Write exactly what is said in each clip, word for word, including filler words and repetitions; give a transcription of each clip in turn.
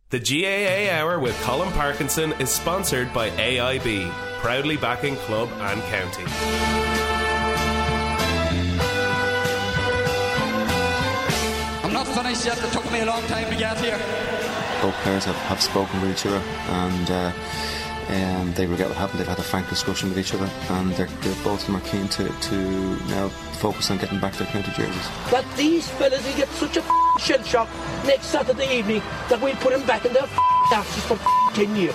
The G A A Hour with Colin Parkinson is sponsored by A I B, proudly backing club and county. I'm not finished yet. It took me a long time to get here. Both players have, have spoken with each other, and uh, um, they regret what happened. They've had a frank discussion with each other, and they're, they're both of them are keen to, to now focus on getting back their county jerseys. That these fellas will get such a shell shock next Saturday evening that we'll put them back in their asses for ten years.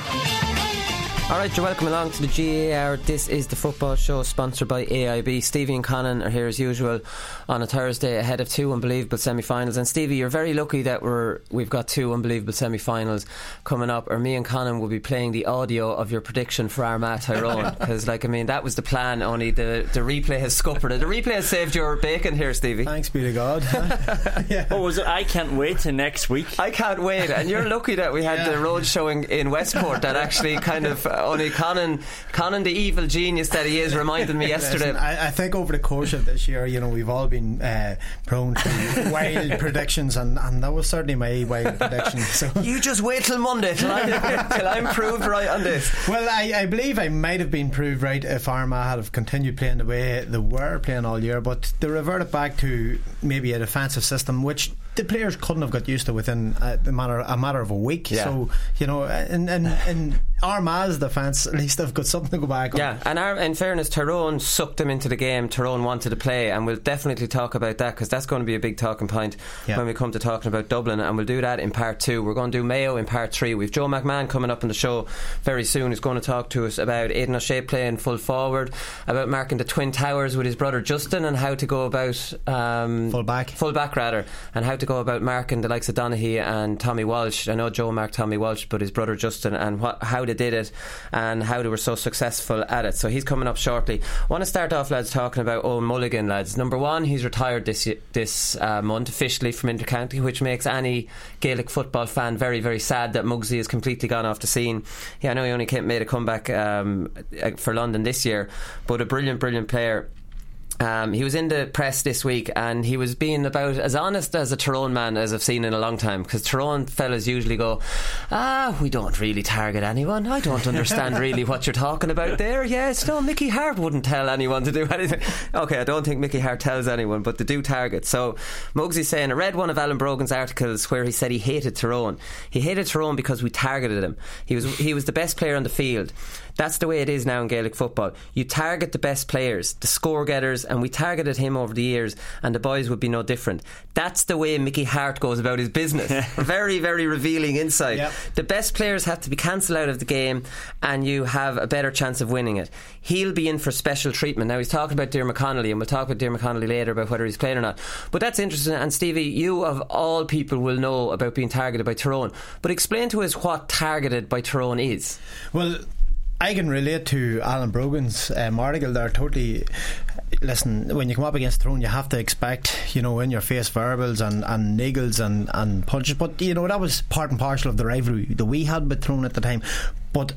Alright, you're welcome along to the G A A Hour. This is the football show sponsored by A I B. Stevie and Conan are here as usual on a Thursday ahead of two unbelievable semi-finals. And Stevie, you're very lucky that we're, we've got two unbelievable semi-finals coming up, or me and Conan will be playing the audio of your prediction for Armagh Tyrone. Because, like, I mean, that was the plan, only the, the replay has scuppered it. The replay has saved your bacon here, Stevie. Thanks be to God. yeah. Oh, was it? I can't wait till next week. I can't wait. And you're lucky that we had yeah. the road showing in Westport that actually kind of only Conan, Conan the evil genius that he is, reminded me yesterday. Listen, I, I think over the course of this year, you know, we've all been uh, prone to wild predictions, and, and that was certainly my wild prediction. So. You just wait till Monday till, I, till I'm proved right on this. Well, I, I believe I might have been proved right if Armagh had have continued playing the way they were playing all year, but they reverted back to maybe a defensive system which the players couldn't have got used to within a matter, a matter of a week. Yeah. So, you know, in, in, in Armagh's defence, at least they've got something to go back on. Yeah, and our, in fairness, Tyrone sucked them into the game. Tyrone wanted to play, and we'll definitely talk about that, because that's going to be a big talking point yeah. when we come to talking about Dublin, and we'll do that in part two. We're going to do Mayo in part three. We've Joe McMahon coming up on the show very soon, who's going to talk to us about Aidan O'Shea playing full forward, about marking the Twin Towers with his brother Justin, and how to go about um, full back full back rather and how to go about marking the likes of Donaghy and Tommy Walsh. I know Joe marked Tommy Walsh, but his brother Justin, and what, how they did it and how they were so successful at it. So he's coming up shortly. I want to start off, lads, talking about Owen Mulligan, lads. Number one, he's retired this this uh, month officially from Intercounty, which makes any Gaelic football fan very, very sad that Muggsy has completely gone off the scene. Yeah, I know he only came, made a comeback um, for London this year, but a brilliant, brilliant player. Um, he was in the press this week, and he was being about as honest as a Tyrone man as I've seen in a long time, because Tyrone fellas usually go, ah, we don't really target anyone, I don't understand really what you're talking about there. Yes, no, Mickey Hart wouldn't tell anyone to do anything. Okay, I don't think Mickey Hart tells anyone, but they do target. So Muggsy's saying, I read one of Alan Brogan's articles where he said he hated Tyrone. He hated Tyrone because we targeted him. He was he was the best player on the field. That's the way it is now in Gaelic football. You target the best players, the score getters, and we targeted him over the years, and the boys would be no different. That's the way Mickey Hart goes about his business. Very, very revealing insight. Yep. The best players have to be cancelled out of the game, and you have a better chance of winning it. He'll be in for special treatment. Now, he's talking about Diarmuid Connolly, and we'll talk about Diarmuid Connolly later about whether he's playing or not. But that's interesting. And Stevie, you of all people will know about being targeted by Tyrone. But explain to us what targeted by Tyrone is. Well, I can relate to Alan Brogan's um, article there totally. Listen, when you come up against Tyrone, you have to expect, you know, in your face verbals and, and niggles and, and punches, but you know, that was part and parcel of the rivalry that we had with Tyrone at the time. But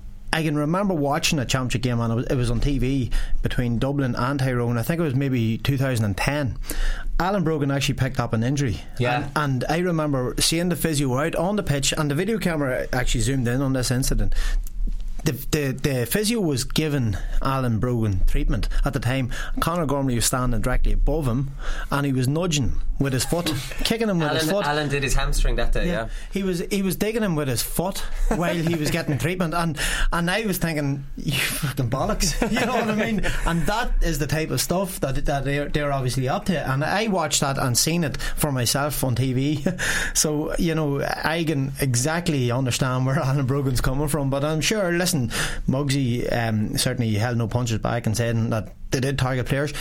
I can remember watching a championship game, and it was, it was on T V between Dublin and Tyrone. I think it was maybe two thousand ten. Alan Brogan actually picked up an injury, yeah. and, and I remember seeing the physio out on the pitch, and the video camera actually zoomed in on this incident. The, the the physio was giving Alan Brogan treatment at the time. Conor Gormley was standing directly above him, and he was nudging with his foot, kicking him with Alan, his foot. Alan did his hamstring that day. Yeah, yeah. he was he was digging him with his foot while he was getting treatment, and and I was thinking, you fucking bollocks, you know what I mean? And that is the type of stuff that that they're, they're obviously up to. And I watched that and seen it for myself on T V. So you know, I can exactly understand where Alan Brogan's coming from. But I'm sure, listen. Muggsy um, certainly held no punches back and said that they did target players.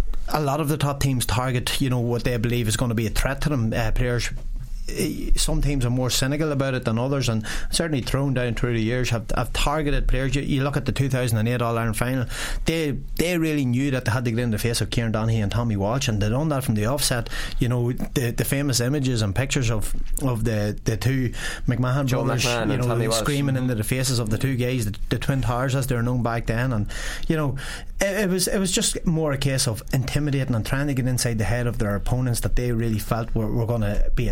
A lot of the top teams target, you know, what they believe is going to be a threat to them. Uh, players, some teams are more cynical about it than others, and certainly thrown down through the years have, have targeted players. You, you look at the two thousand eight All-Ireland final, they they really knew that they had to get in the face of Kieran Donaghy and Tommy Walsh, and they done that from the offset. You know, the the famous images and pictures of, of the, the two McMahon Joe brothers, McMahon you know, Tommy screaming Walsh. into the faces of the two guys, the, the Twin Towers as they were known back then. And you know, it, it was it was just more a case of intimidating and trying to get inside the head of their opponents that they really felt were, were going to be a threat to them.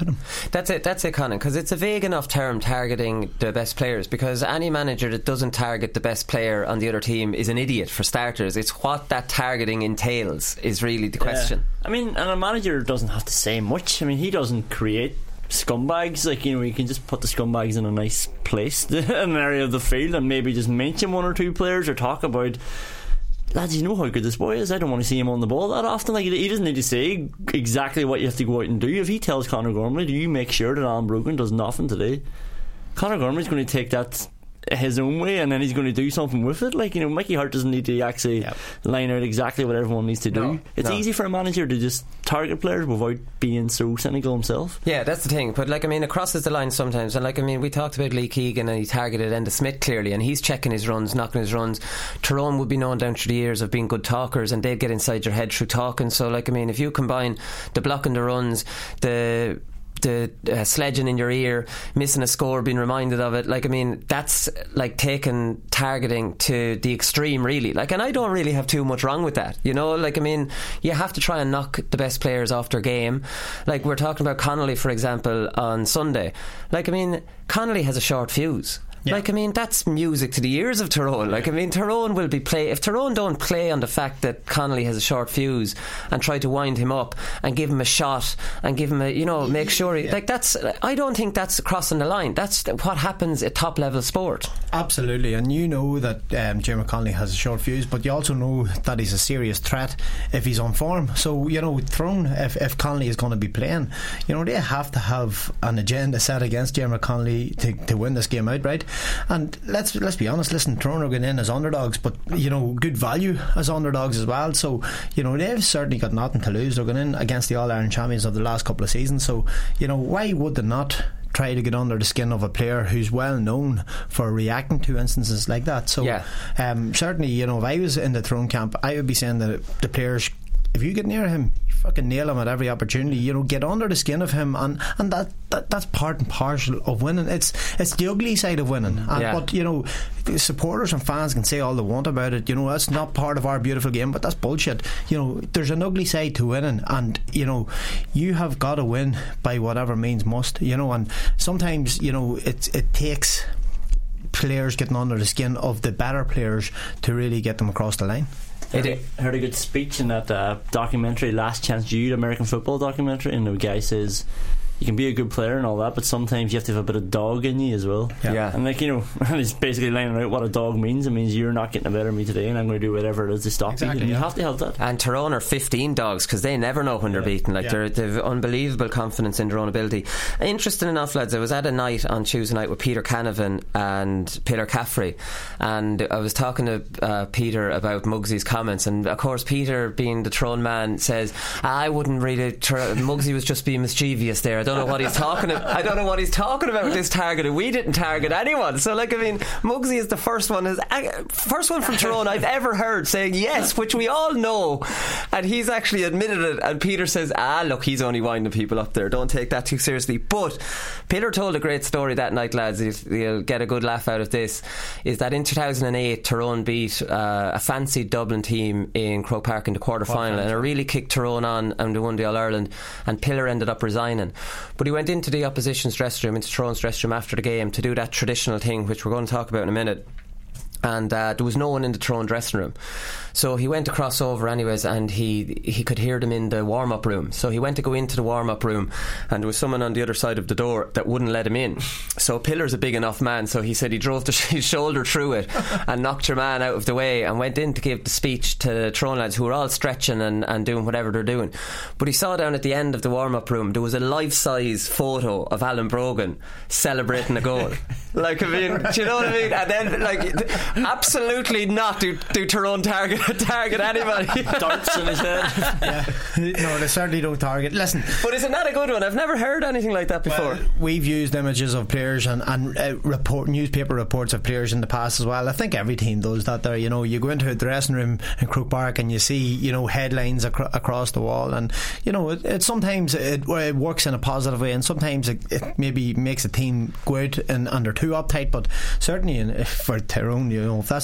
them. That's it, that's it, Conan, because it's a vague enough term, targeting the best players, because any manager that doesn't target the best player on the other team is an idiot, for starters. It's what that targeting entails is really the question. Yeah. I mean, and a manager doesn't have to say much. I mean, he doesn't create scumbags. Like, you know, you can just put the scumbags in a nice place, in an area of the field, and maybe just mention one or two players, or talk about, lads, you know how good this boy is. I don't want to see him on the ball that often. Like, he doesn't need to say exactly what you have to go out and do. If he tells Conor Gormley, do you make sure that Alan Brogan does nothing today, Conor Gormley's going to take that his own way, and then he's going to do something with it. Like, you know, Mickey Hart doesn't need to actually yep. line out exactly what everyone needs to do. No, it's no. easy for a manager to just target players without being so cynical himself. Yeah, that's the thing. But, like, I mean, it crosses the line sometimes. And, like, I mean, we talked about Lee Keegan, and he targeted Enda Smith clearly, and he's checking his runs, knocking his runs. Tyrone would be known down through the years of being good talkers, and they'd get inside your head through talking. So, like, I mean, if you combine the blocking the runs, the the uh, sledging in your ear, missing a score, being reminded of it, like, I mean, that's like taking targeting to the extreme, really. Like, and I don't really have too much wrong with that, you know. Like, I mean, you have to try and knock the best players off their game. Like, we're talking about Connolly, for example, on Sunday. Like, I mean, Connolly has a short fuse. Yeah. Like, I mean, that's music to the ears of Tyrone. Like, I mean, Tyrone will be play if Tyrone don't play on the fact that Connolly has a short fuse and try to wind him up and give him a shot and give him a, you know, make sure he, yeah. like, that's, I don't think that's crossing the line. That's what happens at top level sport. Absolutely. And you know that um, Diarmuid Connolly has a short fuse, but you also know that he's a serious threat if he's on form. So, you know, Tyrone, if, if Connolly is going to be playing, you know, they have to have an agenda set against Diarmuid Connolly to, to win this game outright. And let's let's be honest, listen, Tyrone are going in as underdogs, but, you know, good value as underdogs as well. So, you know, they've certainly got nothing to lose. They're going in against the All-Ireland champions of the last couple of seasons. So, you know, why would they not try to get under the skin of a player who's well known for reacting to instances like that? So, yeah. um, certainly, you know, if I was in the Tyrone camp, I would be saying that the players, if you get near him, you fucking nail him at every opportunity. You know, get under the skin of him, and, and that, that that's part and parcel of winning. It's it's the ugly side of winning. And yeah. But, you know, supporters and fans can say all they want about it. You know, that's not part of our beautiful game, but that's bullshit. You know, there's an ugly side to winning, and, you know, you have got to win by whatever means must. You know, and sometimes, you know, it it takes players getting under the skin of the better players to really get them across the line. I heard, heard a good speech in that uh, documentary, Last Chance Jude, American football documentary, and the guy says you can be a good player and all that, but sometimes you have to have a bit of dog in you as well. Yeah, yeah. And, like, you know, he's basically laying out what a dog means. It means you're not getting a better me today, and I'm going to do whatever it is to stop exactly, you. And yeah. you have to have that. And Tyrone are fifteen dogs, because they never know when they're yeah. beaten. Like, yeah. they're, they've unbelievable confidence in their own ability. Interesting enough, lads, I was at a night on Tuesday night with Peter Canavan and Peter Caffrey, and I was talking to uh, Peter about Muggsy's comments, and of course Peter, being the Tyrone man, says, I wouldn't really tr- Muggsy was just being mischievous there. I don't know what he's talking about. I don't know what he's talking about with this targeting. We didn't target anyone. So, like, I mean, Muggsy is the first one is uh, first one from Tyrone I've ever heard saying yes, which we all know, and he's actually admitted it. And Peter says, ah, look, he's only winding people up there, don't take that too seriously. But Peter told a great story that night, lads, if you'll get a good laugh out of this, is that in two thousand eight Tyrone beat uh, a fancy Dublin team in Croke Park in the quarter final, and it really kicked Tyrone on, and they won the All-Ireland, and Pillar ended up resigning. But he went into the opposition's dressing room, into Tyrone's dressing room after the game, to do that traditional thing which we're going to talk about in a minute, and uh, there was no one in the Tyrone dressing room. So he went to cross over anyways, and he he could hear them in the warm-up room. So he went to go into the warm-up room, and there was someone on the other side of the door that wouldn't let him in. So Pillar's a big enough man, so he said he drove the, his shoulder through it and knocked your man out of the way, and went in to give the speech to the Tyrone lads, who were all stretching and, and doing whatever they're doing. But he saw down at the end of the warm-up room there was a life-size photo of Alan Brogan celebrating a goal. Like, I mean, do you know what I mean? And then, like, absolutely not do, do Tyrone target target anybody. Darts in his head. Yeah. No, they certainly don't target. Listen, but isn't that a good one? I've never heard anything like that before. Well, we've used images of players and, and uh, report newspaper reports of players in the past as well. I think every team does that there. You know, you go into a dressing room in Croke Park and you see, you know, headlines acro- across the wall, and, you know, it, it sometimes it, it works in a positive way, and sometimes it, it maybe makes a team go out and, and they're too uptight. But certainly in, for Tyrone, you know, if that's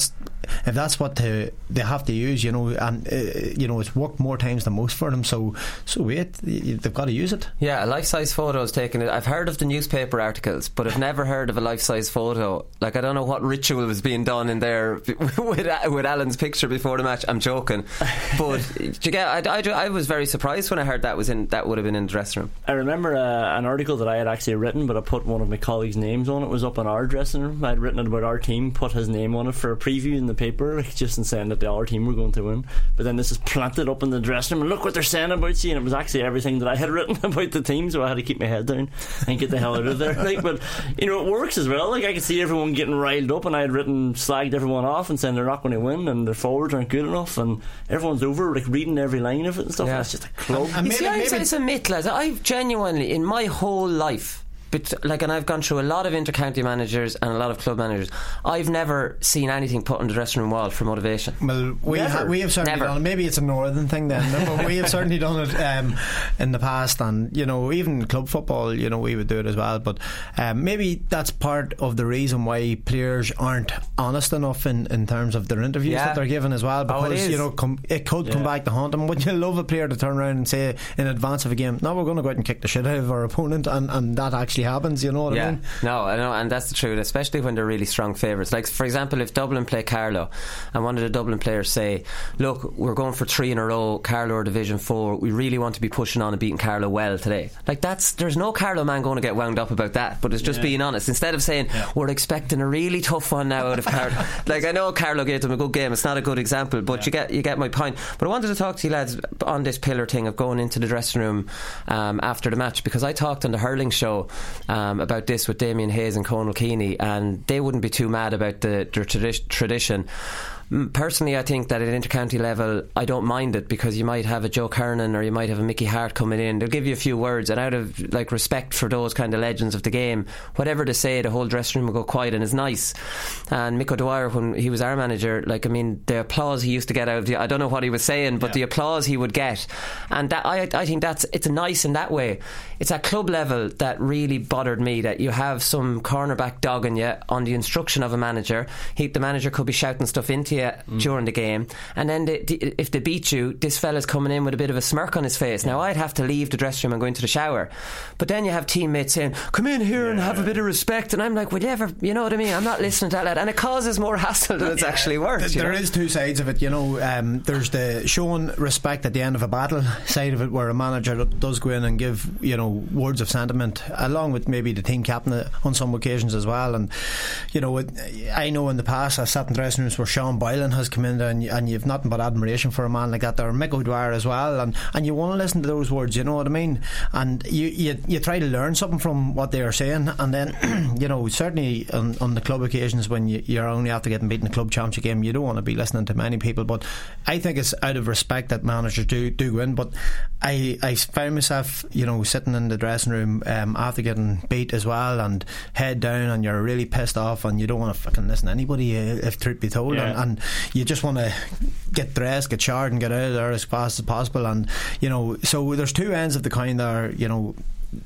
if that's what they, they have to use, you know, and uh, you know, it's worked more times than most for them. So, so wait, they've got to use it. Yeah, a life-size photo is taken. I've heard of the newspaper articles, but I've never heard of a life-size photo. Like, I don't know what ritual was being done in there with with Alan's picture before the match. I'm joking, but you get, I, I, I was very surprised when I heard that was in that would have been in the dressing room. I remember uh, an article that I had actually written, but I put one of my colleagues' names on it. It was up in our dressing room. I had written it about our team, put his name on it for a preview in the paper, like, just in saying that the our team were going to win. But then this is planted up in the dressing room, and look what they're saying about you, and it was actually everything that I had written about the team, so I had to keep my head down and get the hell out of there. Like, but you know, it works as well. Like, I could see everyone getting riled up, and I had written, slagged everyone off and saying they're not going to win and their forwards aren't good enough, and everyone's over like reading every line of it and stuff. Yeah. And it's just a club. And, and maybe, you see, it's a myth, lads. I've genuinely, in my whole life, but like, and I've gone through a lot of inter-county managers and a lot of club managers, I've never seen anything put on the dressing room wall for motivation. Well, we, ha- we have certainly never. done it. Maybe it's a northern thing then, but we have certainly done it um, in the past, and you know, even club football, you know, we would do it as well. But um, maybe that's part of the reason why players aren't honest enough in, in terms of their interviews yeah. that they're given as well, because oh, you know, com- it could yeah. come back to haunt them. Wouldn't you love a player to turn around and say in advance of a game, no, we're going to go out and kick the shit out of our opponent, and, and that actually happens, you know what yeah. I mean? No, I know, and that's the truth, especially when they're really strong favourites. Like, for example, if Dublin play Carlow and one of the Dublin players say, look, we're going for three in a row, Carlow are Division four, we really want to be pushing on and beating Carlow well today. Like, that's, there's no Carlow man going to get wound up about that, but it's just yeah. being honest. Instead of saying, yeah. we're expecting a really tough one now out of Carlow. Like, I know Carlow gave them a good game, it's not a good example, but yeah. you get you get my point. But I wanted to talk to you lads on this pillar thing of going into the dressing room um, after the match, because I talked on the hurling show um, about this with Damien Hayes and Conal Keeney, and they wouldn't be too mad about the, the tradi- tradition. Personally, I think that at inter-county level, I don't mind it, because you might have a Joe Kernan or you might have a Mickey Hart coming in. They'll give you a few words, and out of like respect for those kind of legends of the game, whatever they say, the whole dressing room will go quiet, and it's nice. And Mick O'Dwyer, when he was our manager, like, I mean, the applause he used to get out of the, I don't know what he was saying, but yeah. the applause he would get, and that I, I think that's it's nice in that way. It's at club level that really bothered me, that you have some cornerback dogging you on the instruction of a manager. He, the manager could be shouting stuff into you Mm. during the game, and then the, the, if they beat you, this fella's coming in with a bit of a smirk on his face. Now, I'd have to leave the dressing room and go into the shower, but then you have teammates saying, come in here yeah. and have a bit of respect, and I'm like, will you ever, you know what I mean, I'm not listening to that lad. And it causes more hassle than it's yeah. actually worth. Th- there know? is two sides of it, you know. Um, there's the showing respect at the end of a battle side of it, where a manager does go in and give, you know, words of sentiment, along with maybe the team captain on some occasions as well. And you know, it, I know in the past I've sat in dressing rooms where Sean Boylan has come in there, and, and you've nothing but admiration for a man like that, or Mick O'Dwyer as well, and, and you want to listen to those words, you know what I mean, and you, you, you try to learn something from what they are saying. And then you know, certainly on, on the club occasions when you, you're only after getting beaten in the club championship game, you don't want to be listening to many people, but I think it's out of respect that managers do, do go in. But I, I found myself, you know, sitting in the dressing room um, after getting beat as well, and head down, and you're really pissed off, and you don't want to fucking listen to anybody if truth be told, yeah. and, and you just want to get dressed, get showered, and get out of there as fast as possible. And you know, so there's two ends of the coin there, you know.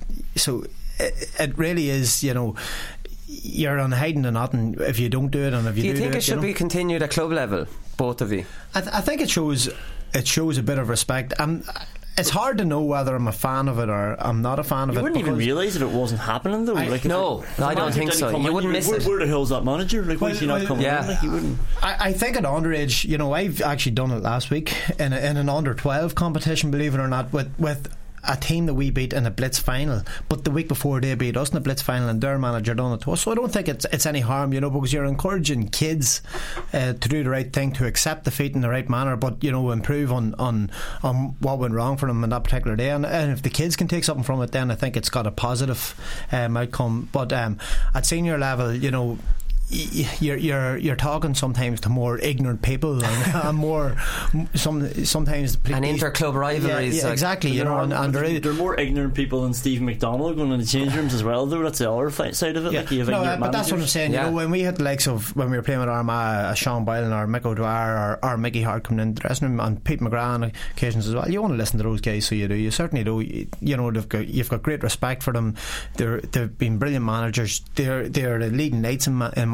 So it, it really is, you know, you're on hiding to nothing if you don't do it, and if you do, do you think do it, it should you know? be continued at club level, both of you? I, th- I think it shows it shows a bit of respect. Um, it's hard to know whether I'm a fan of it or I'm not a fan of you it. You wouldn't even realise if it wasn't happening, though. I, like no, it, no I don't think so. You wouldn't miss where, it. Where the hell's that manager? Like, why is he not coming yeah. in? Like, you wouldn't. I, I think at underage, you know, I've actually done it last week in, a, in an under twelve competition, believe it or not, with with a team that we beat in a blitz final, but the week before they beat us in a blitz final, and their manager done it to us. So I don't think it's it's any harm, you know, because you're encouraging kids uh, to do the right thing, to accept defeat in the right manner, but you know, improve on on, on what went wrong for them in that particular day. And, and if the kids can take something from it, then I think it's got a positive um, outcome. But um, at senior level, you know, you're you're you're talking sometimes to more ignorant people, and, and more some sometimes and inter-club rivalries. Yeah, yeah, exactly. You know, and, and they're, they're more ignorant people than Steve McDonald going in the change rooms as well. Though that's the other side of it. Yeah. Like you have no, ignorant but that's what I'm saying. Yeah. You know, when we had the likes of when we were playing with Armagh, uh, Sean Boylan or Mick O'Dwyer or, or Mickey Hart coming in the dressing room, and Pete McGrath on occasions as well, you want to listen to those guys, so you do. You certainly do. You, you know, they've got, you've got great respect for them. They're they've been brilliant managers. They're they're the leading lights in, ma- in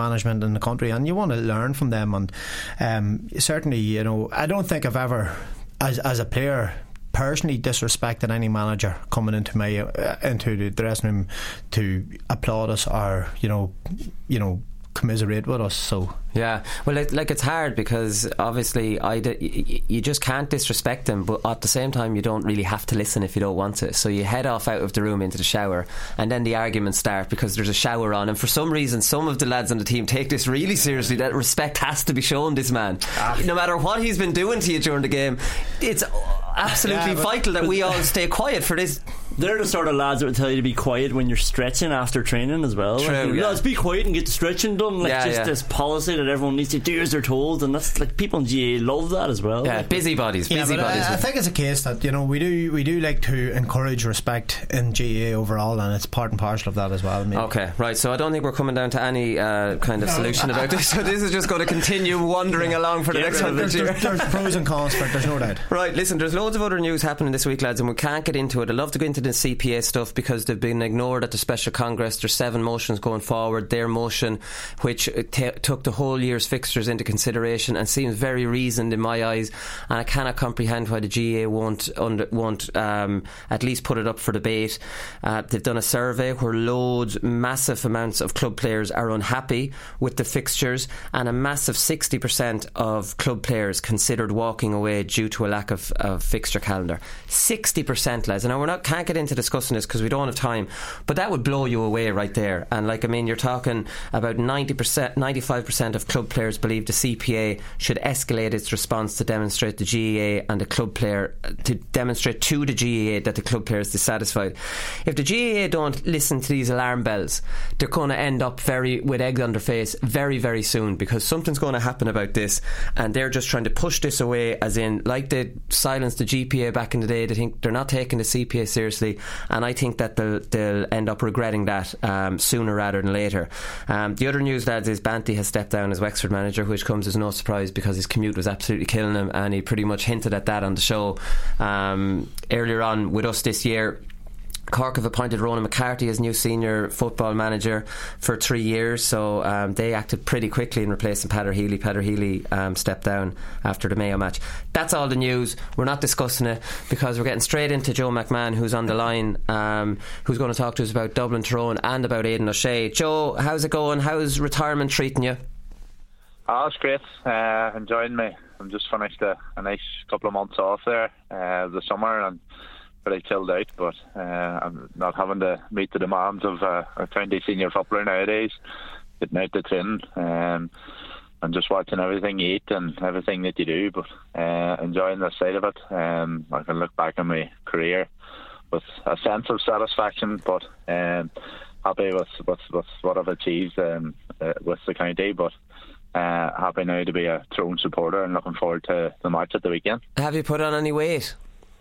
management in the country, and you want to learn from them. And um, certainly, you know, I don't think I've ever, as as a player, personally disrespected any manager coming into my uh, into the dressing room to applaud us or you know, you know. commiserate with us. So yeah, well, it, like it's hard because obviously I d- you just can't disrespect them, but at the same time you don't really have to listen if you don't want to. So you head off out of the room into the shower, and then the arguments start because there's a shower on, and for some reason some of the lads on the team take this really seriously, that respect has to be shown this man, ah. no matter what he's been doing to you during the game. It's absolutely yeah, vital that we all stay quiet for this. They're the sort of lads that would tell you to be quiet when you're stretching after training as well. True, like, yeah. Lads, be quiet and get the stretching done. Like yeah, just yeah. this policy that everyone needs to do as they're told, and that's like people in G A A love that as well. Yeah, busybodies, yeah, busybodies. I, I think it's a case that you know we do we do like to encourage respect in G A A overall, and it's part and parcel of that as well. Maybe. Okay, right. So I don't think we're coming down to any uh, kind of no. solution about this. So this is just going to continue wandering yeah. along for the yeah, next hundred years. There's, there's pros and cons for it. There's no doubt. Right. Listen, there's loads of other news happening this week, lads, and we can't get into it. I'd love to go into the C P A stuff because they've been ignored at the special congress. There's seven motions going forward. Their motion, which t- took the whole year's fixtures into consideration and seems very reasoned in my eyes, and I cannot comprehend why the G A A won't under, won't um, at least put it up for debate. Uh, they've done a survey where loads, massive amounts of club players are unhappy with the fixtures, and a massive sixty percent of club players considered walking away due to a lack of, of fixture calendar. sixty percent, lads. And now we're not can't get into discussing this because we don't have time, but that would blow you away right there. And like I mean, you're talking about ninety percent, ninety-five percent of club players believe the C P A should escalate its response to demonstrate the G A A and the club player to demonstrate to the G A A that the club player is dissatisfied. If the G A A don't listen to these alarm bells, they're going to end up very with eggs on their face very very soon, because something's going to happen about this, and they're just trying to push this away, as in like they silenced the G P A back in the day. They think they're not taking the C P A seriously, and I think that they'll, they'll end up regretting that um, sooner rather than later. Um, the other news, lads, is Banty has stepped down as Wexford manager, which comes as no surprise because his commute was absolutely killing him, and he pretty much hinted at that on the show um, earlier on with us this year. Cork have appointed Ronan McCarthy as new senior football manager for three years, so um, they acted pretty quickly in replacing Peter Healy. Peter Healy um, stepped down after the Mayo match. That's all the news. We're not discussing it because we're getting straight into Joe McMahon, who's on the line, um, who's going to talk to us about Dublin Tyrone and about Aidan O'Shea. Joe, how's it going? How's retirement treating you? Oh, it's great. Uh, enjoying me. I'm just finished a, a nice couple of months off there uh, the summer, and pretty chilled out, but uh, I'm not having to meet the demands of uh, a county senior footballer nowadays. Getting out to train um, and just watching everything you eat and everything that you do, but uh, enjoying the side of it. Um, I can look back on my career with a sense of satisfaction, but um, happy with, with, with what I've achieved um, uh, with the county, but uh, happy now to be a Tyrone supporter and looking forward to the match at the weekend. Have you put on any weight?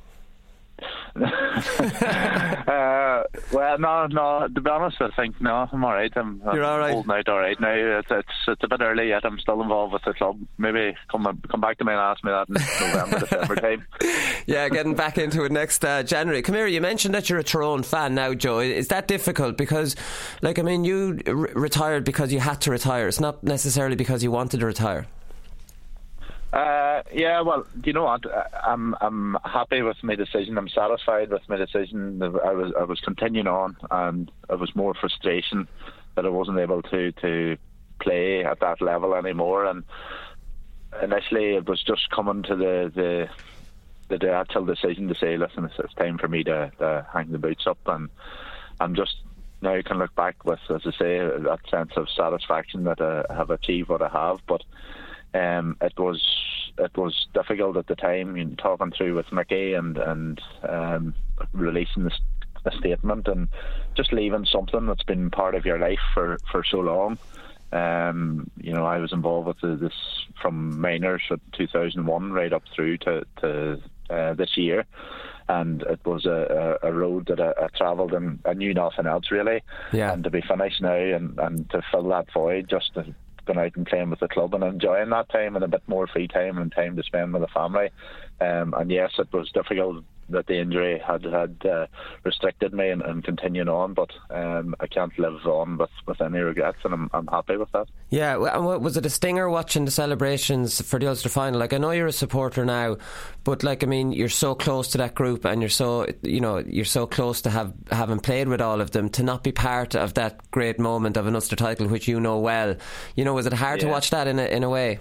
uh, well, no, no. To be honest, I think no. I'm all right. I'm, I'm You're all right. holding out all right now. It's, it's it's a bit early yet. I'm still involved with the club. Maybe come come back to me and ask me that in November, December time. Yeah, getting back into it next uh, January. Come here. You mentioned that you're a Tyrone fan now, Joe. Is that difficult? Because, like, I mean, you re- retired because you had to retire. It's not necessarily because you wanted to retire. Uh, yeah, well, do you know what? I'm I'm happy with my decision. I'm satisfied with my decision. I was I was continuing on, and it was more frustration that I wasn't able to, to play at that level anymore. And initially, it was just coming to the the, the actual decision to say, listen, it's, it's time for me to, to hang the boots up. And I'm just now can look back with, as I say, that sense of satisfaction that I have achieved what I have, but. Um, it was it was difficult at the time, you know, talking through with Mickey and and um, releasing the, the statement and just leaving something that's been part of your life for, for so long. Um, you know, I was involved with the, this from minors at two thousand one right up through to, to uh, this year, and it was a, a, a road that I, I travelled and I knew nothing else really. Yeah. And to be finished now and, and to fill that void, just to going out and playing with the club and enjoying that time and a bit more free time and time to spend with the family. Um, and yes, it was difficult that the injury had had uh, restricted me and, and continuing on, but um, I can't live on with, with any regrets, and I'm, I'm happy with that. Yeah, and was it a stinger watching the celebrations for the Ulster final? Like, I know you're a supporter now, but like, I mean, you're so close to that group, and you're so, you know, you're so close to have having played with all of them, to not be part of that great moment of an Ulster title, which you know well. You know, was it hard yeah. to watch that in a, in a way?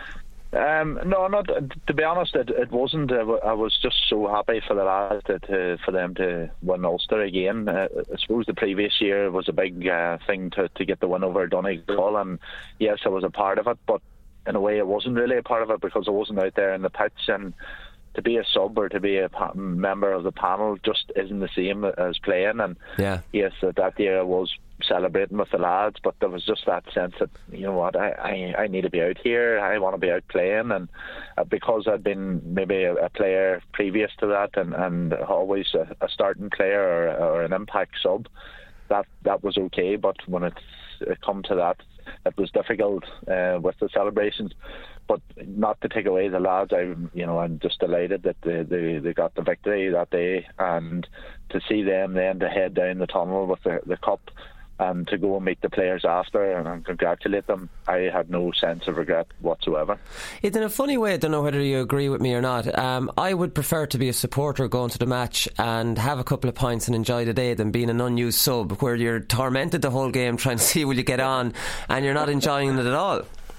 Um, no, not to be honest. It, it wasn't. I was just so happy for the lads to, to, for them to win Ulster again. Uh, I suppose the previous year was a big uh, thing to, to get the win over Donegal, and yes, I was a part of it. But in a way, I wasn't really a part of it because I wasn't out there in the pitch. And to be a sub or to be a pa- member of the panel just isn't the same as playing. And yeah. yes, that, that year I was celebrating with the lads, but there was just that sense that, you know what, I, I, I need to be out here, I want to be out playing. And uh, because I'd been maybe a, a player previous to that, and, and always a, a starting player or, or an impact sub, that that was okay. But when it's, it come to that, it was difficult uh, with the celebrations. But not to take away the lads, I, you know, I'm just delighted that they, they, they got the victory that day, and to see them then to head down the tunnel with the, the cup and to go and meet the players after and congratulate them, I had no sense of regret whatsoever. It's in a funny way, I don't know whether you agree with me or not. Um, I would prefer to be a supporter going to the match and have a couple of pints and enjoy the day than being an unused sub where you're tormented the whole game trying to see will you get on and you're not enjoying it at all.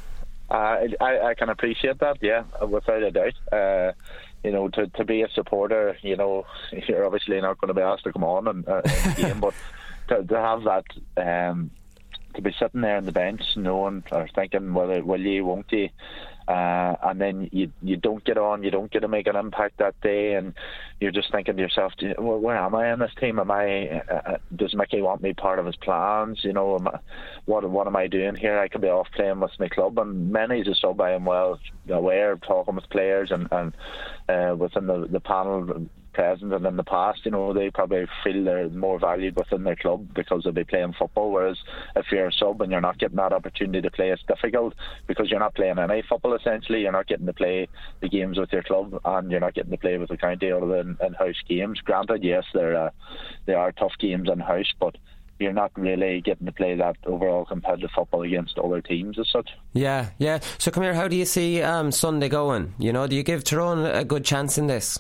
Uh, I, I can appreciate that, yeah, without a doubt. Uh, you know, to, to be a supporter, you know, you're obviously not going to be asked to come on and, uh, in the game, but to, to have that, um, to be sitting there on the bench knowing or thinking whether will you, won't you, uh, and then you you don't get on, you don't get to make an impact that day, and you're just thinking to yourself, well, where am I in this team? Am I? Uh, does Mickey want me part of his plans? You know, am I, what what am I doing here? I could be off playing with my club, and many as a sub, I am well aware of talking with players and and uh, within the the panel present and in the past, you know, they probably feel they're more valued within their club because they'll be playing football, whereas if you're a sub and you're not getting that opportunity to play, it's difficult because you're not playing any football essentially. You're not getting to play the games with your club and you're not getting to play with the county other than in-house games. Granted, yes, they're uh, they are tough games in-house, but you're not really getting to play that overall competitive football against other teams as such. Yeah, yeah. So come here, how do you see um, Sunday going? You know, do you give Tyrone a good chance in this?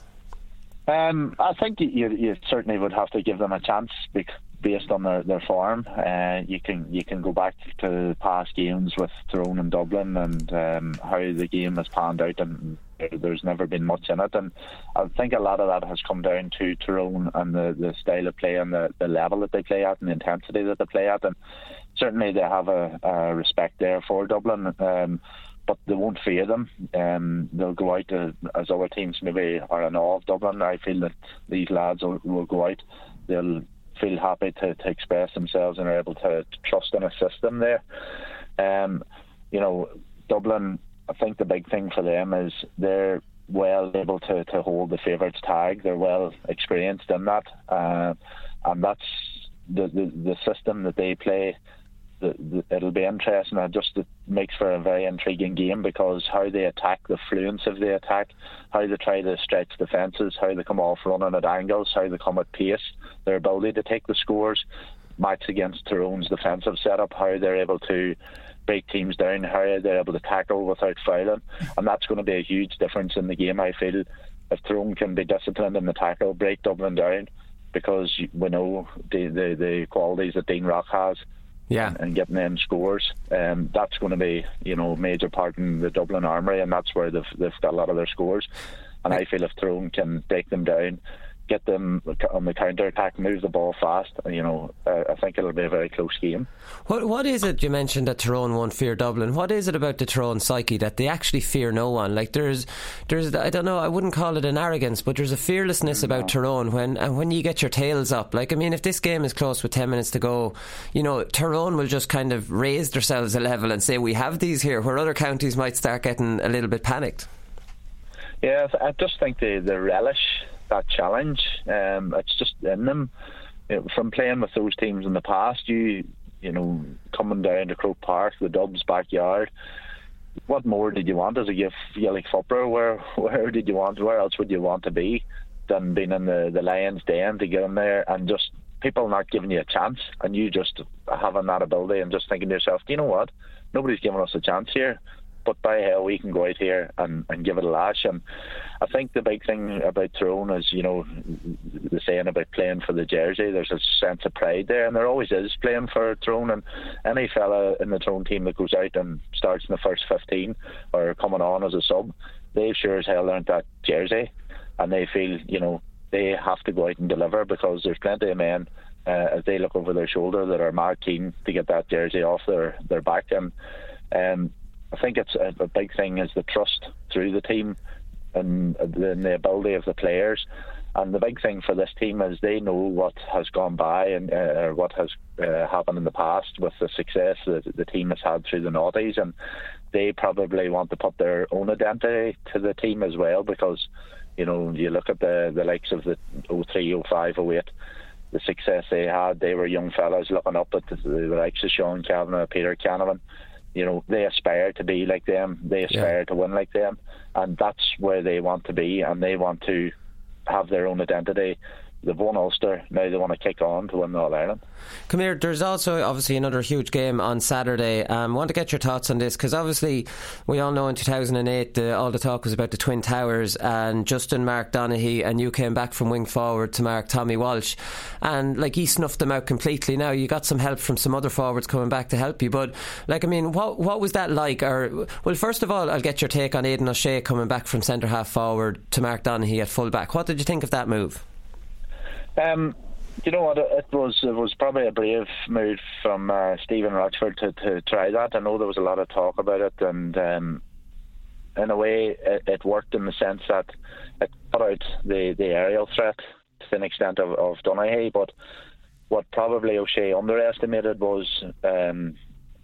Um, I think you, you certainly would have to give them a chance based on their, their form. Uh, you can you can go back to past games with Tyrone and Dublin and um, how the game has panned out, and there's never been much in it. And I think a lot of that has come down to Tyrone and the, the style of play and the, the level that they play at and the intensity that they play at. And certainly they have a, a respect there for Dublin. Um, but they won't fear them. Um, they'll go out to, as other teams maybe are in awe of Dublin. I feel that these lads will, will go out. They'll feel happy to, to express themselves and are able to, to trust in a system there. Um, you know, Dublin, I think the big thing for them is they're well able to, to hold the favourites tag. They're well experienced in that. Uh, and that's the, the, the system that they play. The, the, it'll be interesting. It just it makes for a very intriguing game because how they attack, the fluence of the attack, how they try to stretch defences, how they come off running at angles, how they come at pace, their ability to take the scores, match against Tyrone's defensive setup, how they're able to break teams down, how they're able to tackle without fouling, and that's going to be a huge difference in the game. I feel if Tyrone can be disciplined in the tackle, break Dublin down, because we know the the, the qualities that Dean Rock has. Yeah, and, and getting them scores, um, that's going to be, you know, a major part in the Dublin armoury, and that's where they've they've got a lot of their scores. And I feel if Tyrone can break them down, get them on the counter attack, move the ball fast, you know, uh, I think it'll be a very close game. What What is it, you mentioned that Tyrone won't fear Dublin, what is it about the Tyrone psyche that they actually fear no one? Like there's, there's I don't know, I wouldn't call it an arrogance, but there's a fearlessness no. about Tyrone when, and when you get your tails up. Like, I mean, if this game is close with ten minutes to go, you know, Tyrone will just kind of raise themselves a level and say, we have these here, where other counties might start getting a little bit panicked. Yeah, I just think they, they relish that challenge. Um, it's just in them. You know, from playing with those teams in the past, you you know, coming down to Croke Park, the Dubs' backyard, what more did you want as a Gaelic footballer? Where where did you want? Where else would you want to be? than being in the, the Lions' den to get in there and just people not giving you a chance, and you just having that ability and just thinking to yourself, do you know what? Nobody's giving us a chance here, but by hell we can go out here and, and give it a lash. And I think the big thing about Tyrone is, you know, the saying about playing for the jersey, there's a sense of pride there, and there always is playing for Tyrone. And any fella in the Tyrone team that goes out and starts in the first fifteen or coming on as a sub, they've sure as hell earned that jersey, and they feel, you know, they have to go out and deliver, because there's plenty of men uh, as they look over their shoulder that are mad keen to get that jersey off their, their back. And um, I think it's a, a big thing is the trust through the team and the, and the ability of the players. And the big thing for this team is they know what has gone by and uh, what has uh, happened in the past with the success that the team has had through the noughties, and they probably want to put their own identity to the team as well, because, you know, you look at the, the likes of the oh three, oh five, oh eight, the success they had. They were young fellas looking up at the, the likes of Sean Kavanagh, Peter Canavan. You know, they aspire to be like them. They aspire yeah. to win like them. And that's where they want to be, and they want to have their own identity. They've won Ulster, now they want to kick on to win All Ireland. Come here, there's also obviously another huge game on Saturday. I um, want to get your thoughts on this, because obviously we all know in two thousand eight the, all the talk was about the Twin Towers and Justin Mark Donaghy, and you came back from wing forward to mark Tommy Walsh, and like he snuffed them out completely. Now you got some help from some other forwards coming back to help you, but like I mean what what was that like? Or well, first of all, I'll get your take on Aidan O'Shea coming back from centre half forward to mark Donaghy at full back. What did you think of that move? Um, you know what? It was it was probably a brave move from uh, Stephen Rochford to, to try that. I know there was a lot of talk about it, and um, in a way, it, it worked in the sense that it cut out the, the aerial threat to an extent of, of Donaghy. But what probably O'Shea underestimated was um,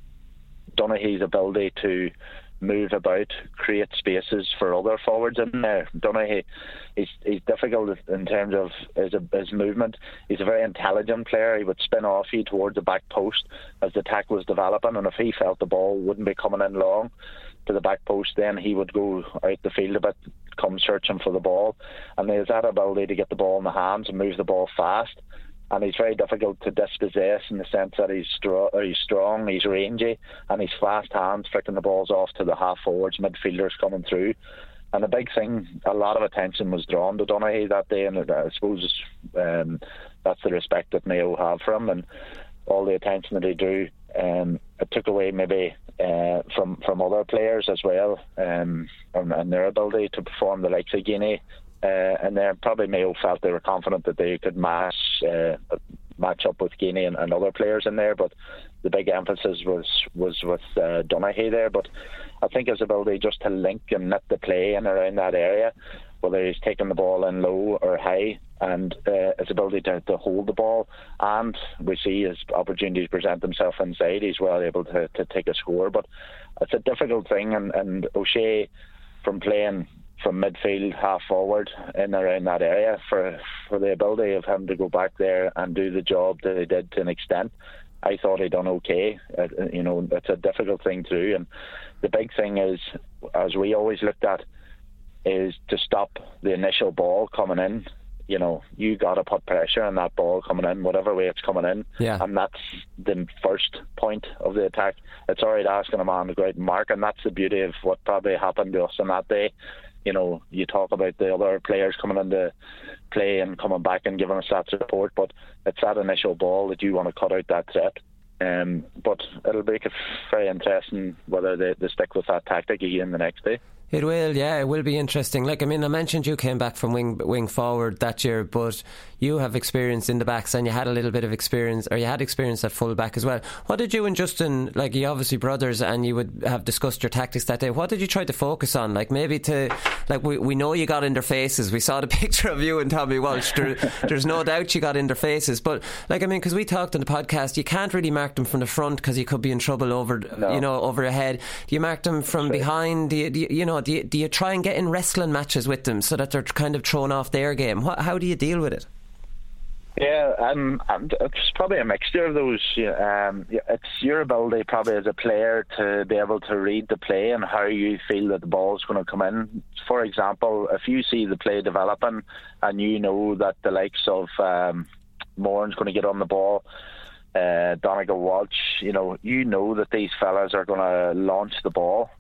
Donaghy's ability to move about, create spaces for other forwards in there. Donaghy, he's, he's difficult in terms of his, his movement. He's a very intelligent player. He would spin off you towards the back post as the attack was developing, and if he felt the ball wouldn't be coming in long to the back post, then he would go out the field a bit, come searching for the ball, and he has that ability to get the ball in the hands and move the ball fast. And he's very difficult to dispossess in the sense that he's, stro- he's strong, he's rangy, and he's fast hands, flicking the balls off to the half forwards, midfielders coming through. And the big thing, a lot of attention was drawn to Donaghy that day, and I suppose um, that's the respect that Mayo have for him, and all the attention that he drew. Um, it took away maybe uh, from from other players as well, um, and, and their ability to perform the likes of Guinea. Uh, and then probably Mayo felt they were confident that they could match uh, match up with Guinea and, and other players in there, but the big emphasis was was with uh, Donaghy there. But I think his ability just to link and knit the play in around that area, whether he's taking the ball in low or high, and uh, his ability to, to hold the ball, and we see his opportunities present themselves inside, he's well able to, to take a score. But it's a difficult thing, and, and O'Shea, from playing from midfield, half forward, in around that area, for for the ability of him to go back there and do the job that he did to an extent, I thought he done okay. Uh, you know, it's a difficult thing to do, and the big thing is, as we always looked at, is to stop the initial ball coming in. You know, you got to put pressure on that ball coming in, whatever way it's coming in, yeah. and that's the first point of the attack. It's alright asking a man to go out and mark, and that's the beauty of what probably happened to us on that day. You know, you talk about the other players coming into play and coming back and giving us that support, but it's that initial ball that you want to cut out that threat. Um, but it'll make it very interesting whether they, they stick with that tactic again the next day. It will, yeah, it will be interesting. Like, I mean, I mentioned you came back from wing wing forward that year, but you have experience in the backs, and you had a little bit of experience, or you had experience at full back as well. What did you and Justin, like, you obviously brothers, and you would have discussed your tactics that day. What did you try to focus on? Like, maybe to, like, we we know you got in their faces. We saw the picture of you and Tommy Walsh. There, there's no doubt you got in their faces. But, like, I mean, because we talked on the podcast, you can't really mark them from the front because you could be in trouble over, no. you know, over your head. Do you mark them from That's behind? Do you, do you, you know, Do you, do you try and get in wrestling matches with them so that they're kind of thrown off their game? What, how do you deal with it? Yeah, um, and it's probably a mixture of those. Um, it's your ability probably as a player to be able to read the play and how you feel that the ball's going to come in. For example, if you see the play developing and you know that the likes of um, Moran's going to get on the ball, uh, Donegal Walsh, you know, you know that these fellas are going to launch the ball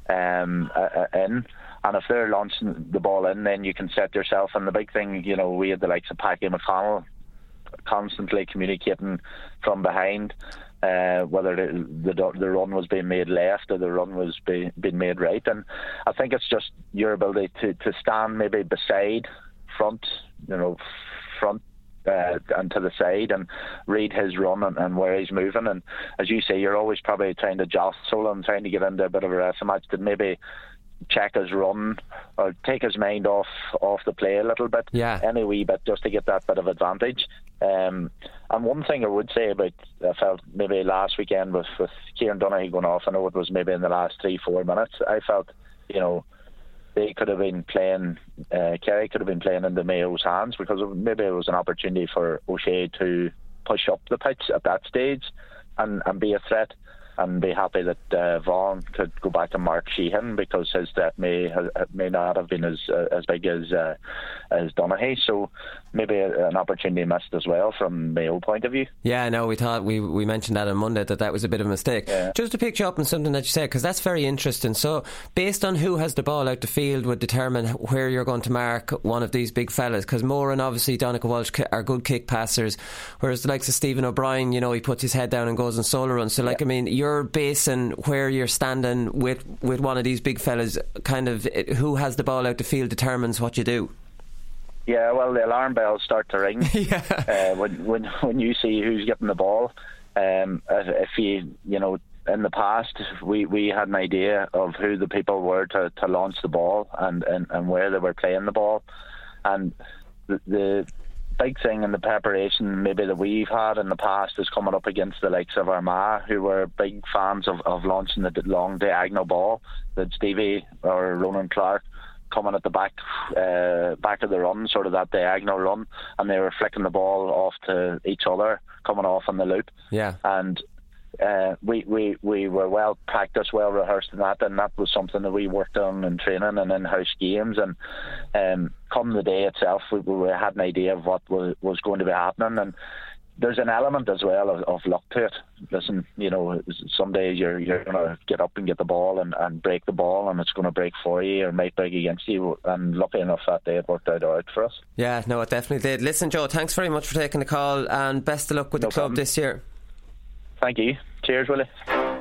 um, uh, in. And if they're launching the ball in, then you can set yourself. And the big thing, you know, we had the likes of Paddy McConnell constantly communicating from behind, uh, whether the, the the run was being made left or the run was be, being made right. And I think it's just your ability to, to stand maybe beside, front, you know, front uh, and to the side and read his run and, and where he's moving. And as you say, you're always probably trying to jostle and trying to get into a bit of a wrestling match to maybe check his run or take his mind off off the play a little bit, yeah, any wee bit, just to get that bit of advantage. Um, and one thing I would say about, I felt maybe last weekend with, with Kieran Donaghy going off, I know it was maybe in the last three, four minutes, I felt, you know, they could have been playing, uh, Kerry could have been playing into Mayo's hands, because maybe it was an opportunity for O'Shea to push up the pitch at that stage and, and be a threat, and be happy that uh, Vaughan could go back and mark Sheehan, because his step may may not have been as uh, as big as uh, as Donaghy. So maybe a, an opportunity missed as well from Mayo point of view. Yeah, no, we thought we we mentioned that on Monday, that that was a bit of a mistake. Yeah. Just to pick you up on something that you said, because that's very interesting. So based on who has the ball out the field would determine where you're going to mark one of these big fellas, because Moore and obviously Donegal Walsh are good kick passers, whereas the likes of Stephen O'Brien, you know, he puts his head down and goes on solo runs. So like, yeah. I mean, you're basing where you're standing with with one of these big fellas, kind of who has the ball out the field determines what you do. Yeah, well, the alarm bells start to ring yeah. uh, when when when you see who's getting the ball. Um, if you you know, in the past we, we had an idea of who the people were to, to launch the ball and, and, and where they were playing the ball, and the, the big thing in the preparation maybe that we've had in the past is coming up against the likes of Armagh, who were big fans of, of launching the long diagonal ball, that Stevie or Ronan Clark coming at the back uh, back of the run, sort of that diagonal run, and they were flicking the ball off to each other, coming off on the loop. Yeah. And uh, we, we, we were well practiced, well rehearsed in that, and that was something that we worked on in training and in-house games. And um, come the day itself, we, we had an idea of what was, was going to be happening. And there's an element as well of, of luck to it. Listen, you know, some days you're you're going to get up and get the ball and, and break the ball, and it's going to break for you or might break against you. And lucky enough that day it worked out all right for us. Yeah, no, it definitely did. Listen, Joe, thanks very much for taking the call, and best of luck with No the club problem. this year. Thank you. Cheers, Willie.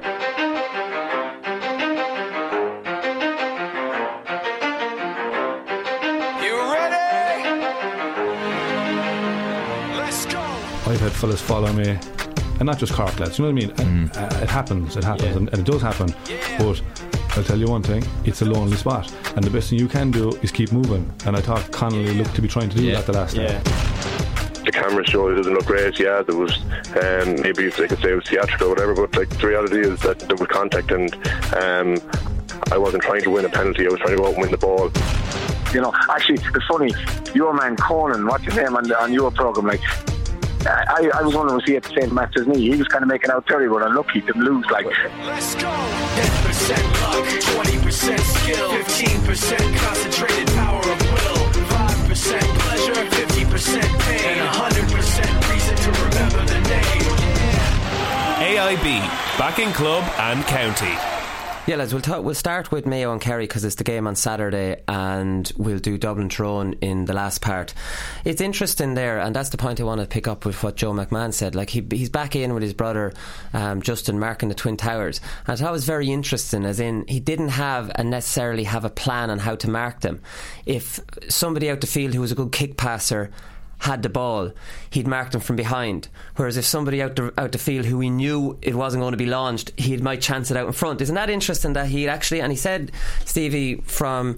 I've had fellas follow me, and not just Cork lads, you know what I mean? And, Mm. uh, it happens, it happens, Yeah. and, and it does happen. But I'll tell you one thing, it's a lonely spot, and the best thing you can do is keep moving. And I thought Connolly looked to be trying to do Yeah. that the last Yeah. time. The camera show it doesn't look great. Yeah, there was um, maybe they could say it was theatrical or whatever, but like the reality is that there was contact, and um, I wasn't trying to win a penalty. I was trying to go out and win the ball. You know, actually, it's funny. Your man Conan, what's his name on, on your program? Like, I, I was wondering, was he at the same match as me? He was kind of making out terrible and unlucky to lose. Like, let's go. ten percent luck, twenty percent skill, fifteen percent concentrated power of will, five percent pleasure, fifty percent pain, and one hundred percent reason to remember the name. A I B, backing club and county. Yeah, lads, we'll, talk, we'll start with Mayo and Kerry because it's the game on Saturday, and we'll do Dublin Tyrone in the last part. It's interesting there, and that's the point I want to pick up with what Joe McMahon said. Like he, he's back in with his brother um, Justin marking the Twin Towers, and I thought it was very interesting, as in he didn't have and necessarily have a plan on how to mark them. If somebody out the field who was a good kick passer had the ball, he'd mark them from behind, whereas if somebody out the, out the field who he knew it wasn't going to be launched, he might chance it out in front. Isn't that interesting that he actually, and he said, Stevie, from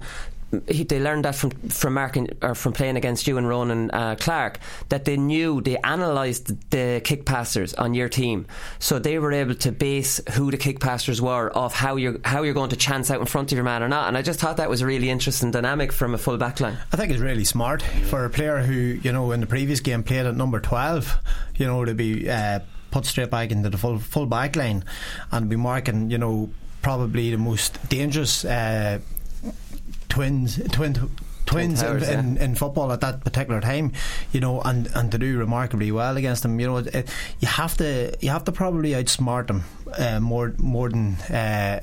he, they learned that from from marking or from playing against you and Ronan uh, Clark, that they knew, they analysed the kick passers on your team, so they were able to base who the kick passers were off how you're how you're going to chance out in front of your man or not. And I just thought that was a really interesting dynamic from a full back line. I think it's really smart for a player who, you know, in the previous game played at number twelve, you know, to be uh, put straight back into the full full back line and be marking, you know, probably the most dangerous uh, twins twin twins towers, in, in, yeah. in football at that particular time, you know, and, and to do remarkably well against them. You know, it, you have to you have to probably outsmart them uh, more more than uh,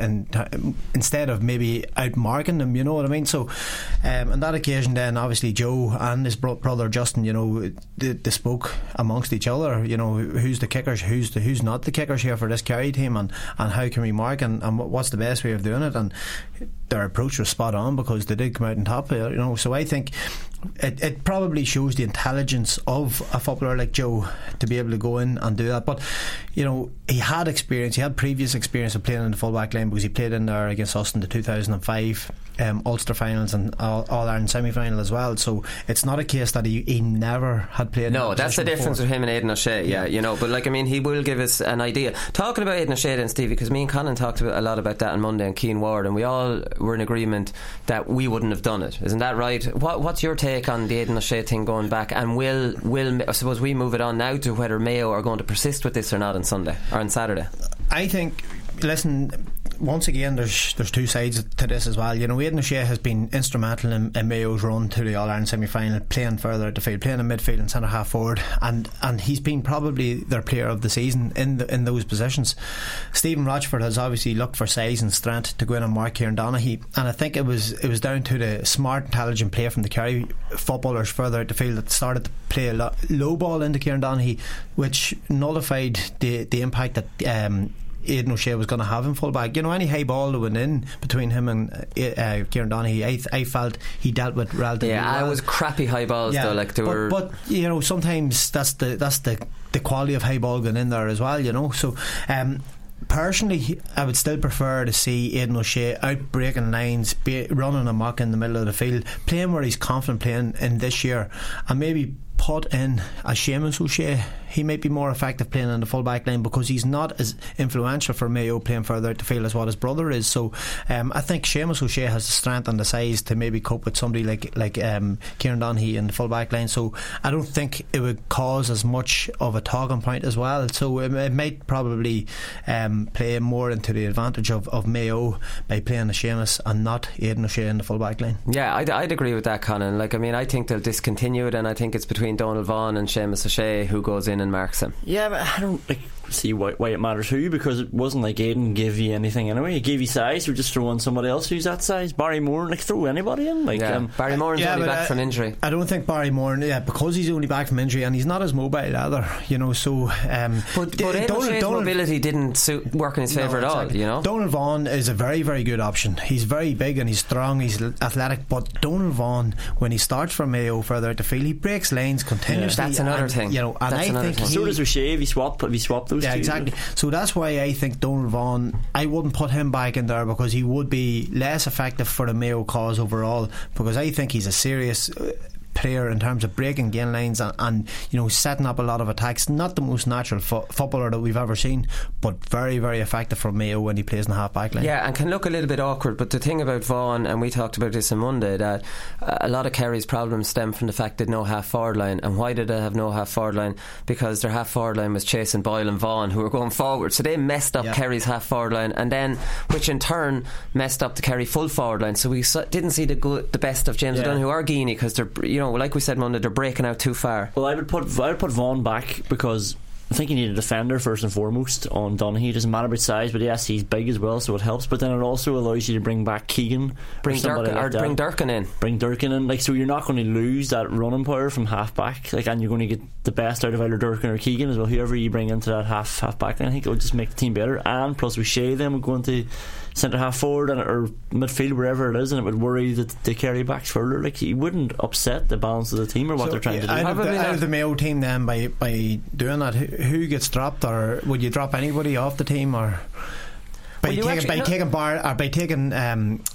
and instead of maybe outmarking them. You know what I mean? So um, on that occasion, then obviously Joe and his bro- brother Justin, you know, they, they spoke amongst each other. You know, who's the kickers, who's the who's not the kickers here for this Kerry team, and, and how can we mark, and, and what's the best way of doing it. And their approach was spot on because they did come out on top. You know, so I think it, it probably shows the intelligence of a footballer like Joe to be able to go in and do that. But you know, he had experience, he had previous experience of playing in the full back line because he played in there against us in the two thousand five um, Ulster finals and All, All Ireland semi final as well. So it's not a case that he, he never had played. No, that's the difference before. with him and Aidan O'Shea. Yeah, you know, but like I mean, he will give us an idea. Talking about Aidan O'Shea then, Stevie, because me and Colin talked about, a lot about that on Monday and Keane Ward, and we all were in agreement that we wouldn't have done it. Isn't that right? What, what's your take on the Aidan O'Shea thing going back? And will will I suppose we move it on now to whether Mayo are going to persist with this or not on Sunday or on Saturday? I think, listen, once again there's there's two sides to this as well. You know, Aidan O'Shea has been instrumental in, in Mayo's run to the All-Ireland semi-final, playing further at the field, playing in midfield and centre half forward, and, and he's been probably their player of the season in the, in those positions. Stephen Rochford has obviously looked for size and strength to go in and mark Kieran Donaghy, and I think it was it was down to the smart, intelligent play from the Kerry footballers further out the field that started to play a lot, low ball into Kieran Donaghy, which nullified the, the impact that um, Aidan O'Shea was going to have in full back. You know, any high ball that went in between him and uh, Kieran Donaghy, I, th- I felt he dealt with relatively yeah, well. I was crappy high balls yeah, though. Like they but, were, but you know, sometimes that's the that's the the quality of high ball going in there as well. You know, so. Um, Personally, I would still prefer to see Aidan O'Shea out breaking lines, be running amok in the middle of the field, playing where he's confident playing in this year, and maybe put in a Seamus O'Shea. He might be more effective playing in the full back line because he's not as influential for Mayo playing further out the field as what his brother is. So um, I think Seamus O'Shea has the strength and the size to maybe cope with somebody like like um, Kieran Donaghy in the full back line. So I don't think it would cause as much of a talking point as well. So it, it might probably um, play more into the advantage of, of Mayo by playing a Seamus and not Aidan O'Shea in the full back line. Yeah, I'd, I'd agree with that, Conan. Like, I mean, I think they'll discontinue it, and I think it's between Donald Vaughan and Seamus O'Shea who goes in and marks him. Yeah, but I don't like see why, why it matters who, because it wasn't like Aidan gave you anything anyway. He gave you size, so just throw in somebody else who's that size. Barry Moore, like throw anybody in. Like yeah. um, Barry Moore's yeah, only back I, from injury. I don't think Barry Moore, yeah, because he's only back from injury and he's not as mobile either. You know, so um, but but Aidan O'Shea's mobility didn't suit, work in his favour no, at exactly. all. You know, Donald Vaughan is a very very good option. He's very big and he's strong. He's athletic, but Donald Vaughan, when he starts from Mayo further out the field, he breaks lanes continuously. Yeah. That's another and, thing. You know, and that's I think thing. he, so does O'Shea. If he swap, if he swap those yeah, two, exactly. So that's why I think Donald Vaughan, I wouldn't put him back in there because he would be less effective for the Mayo cause overall. Because I think he's a serious Uh, player in terms of breaking gain lines and, and you know, setting up a lot of attacks. Not the most natural fo- footballer that we've ever seen, but very very effective for Mayo when he plays in the half back line. Yeah, and can look a little bit awkward, but the thing about Vaughan, and we talked about this on Monday, that a lot of Kerry's problems stem from the fact they'd no half forward line. And why did they have no half forward line? Because their half forward line was Chasing Boyle and Vaughan, who were going forward, so they messed up yeah. Kerry's half forward line, and then which in turn messed up the Kerry full forward line. So we didn't see the good, the best of James yeah. O'Donoghue or Geaney, because they're, you know, like we said Monday, they're breaking out too far. Well, I would put I would put Vaughan back because I think you need a defender first and foremost on Donaghy. It doesn't matter about size, but yes, he's big as well, so it helps. But then it also allows you to bring back Keegan, bring Durkin, like or bring Durkin in, bring Durkin in. Like, so you're not going to lose that running power from half back. Like, and you're going to get the best out of either Durkin or Keegan as well. Whoever you bring into that half half back, I think it will just make the team better. And plus, with Shea, then we're going to centre half forward and or midfield, wherever it is, and it would worry that they carry backs further. Like, he wouldn't upset the balance of the team or what so, they're trying yeah, to do. Out of, the, out of the Mayo team, then, by by doing that, who, who gets dropped, or would you drop anybody off the team, or by well, taking by taking Bar or by taking um,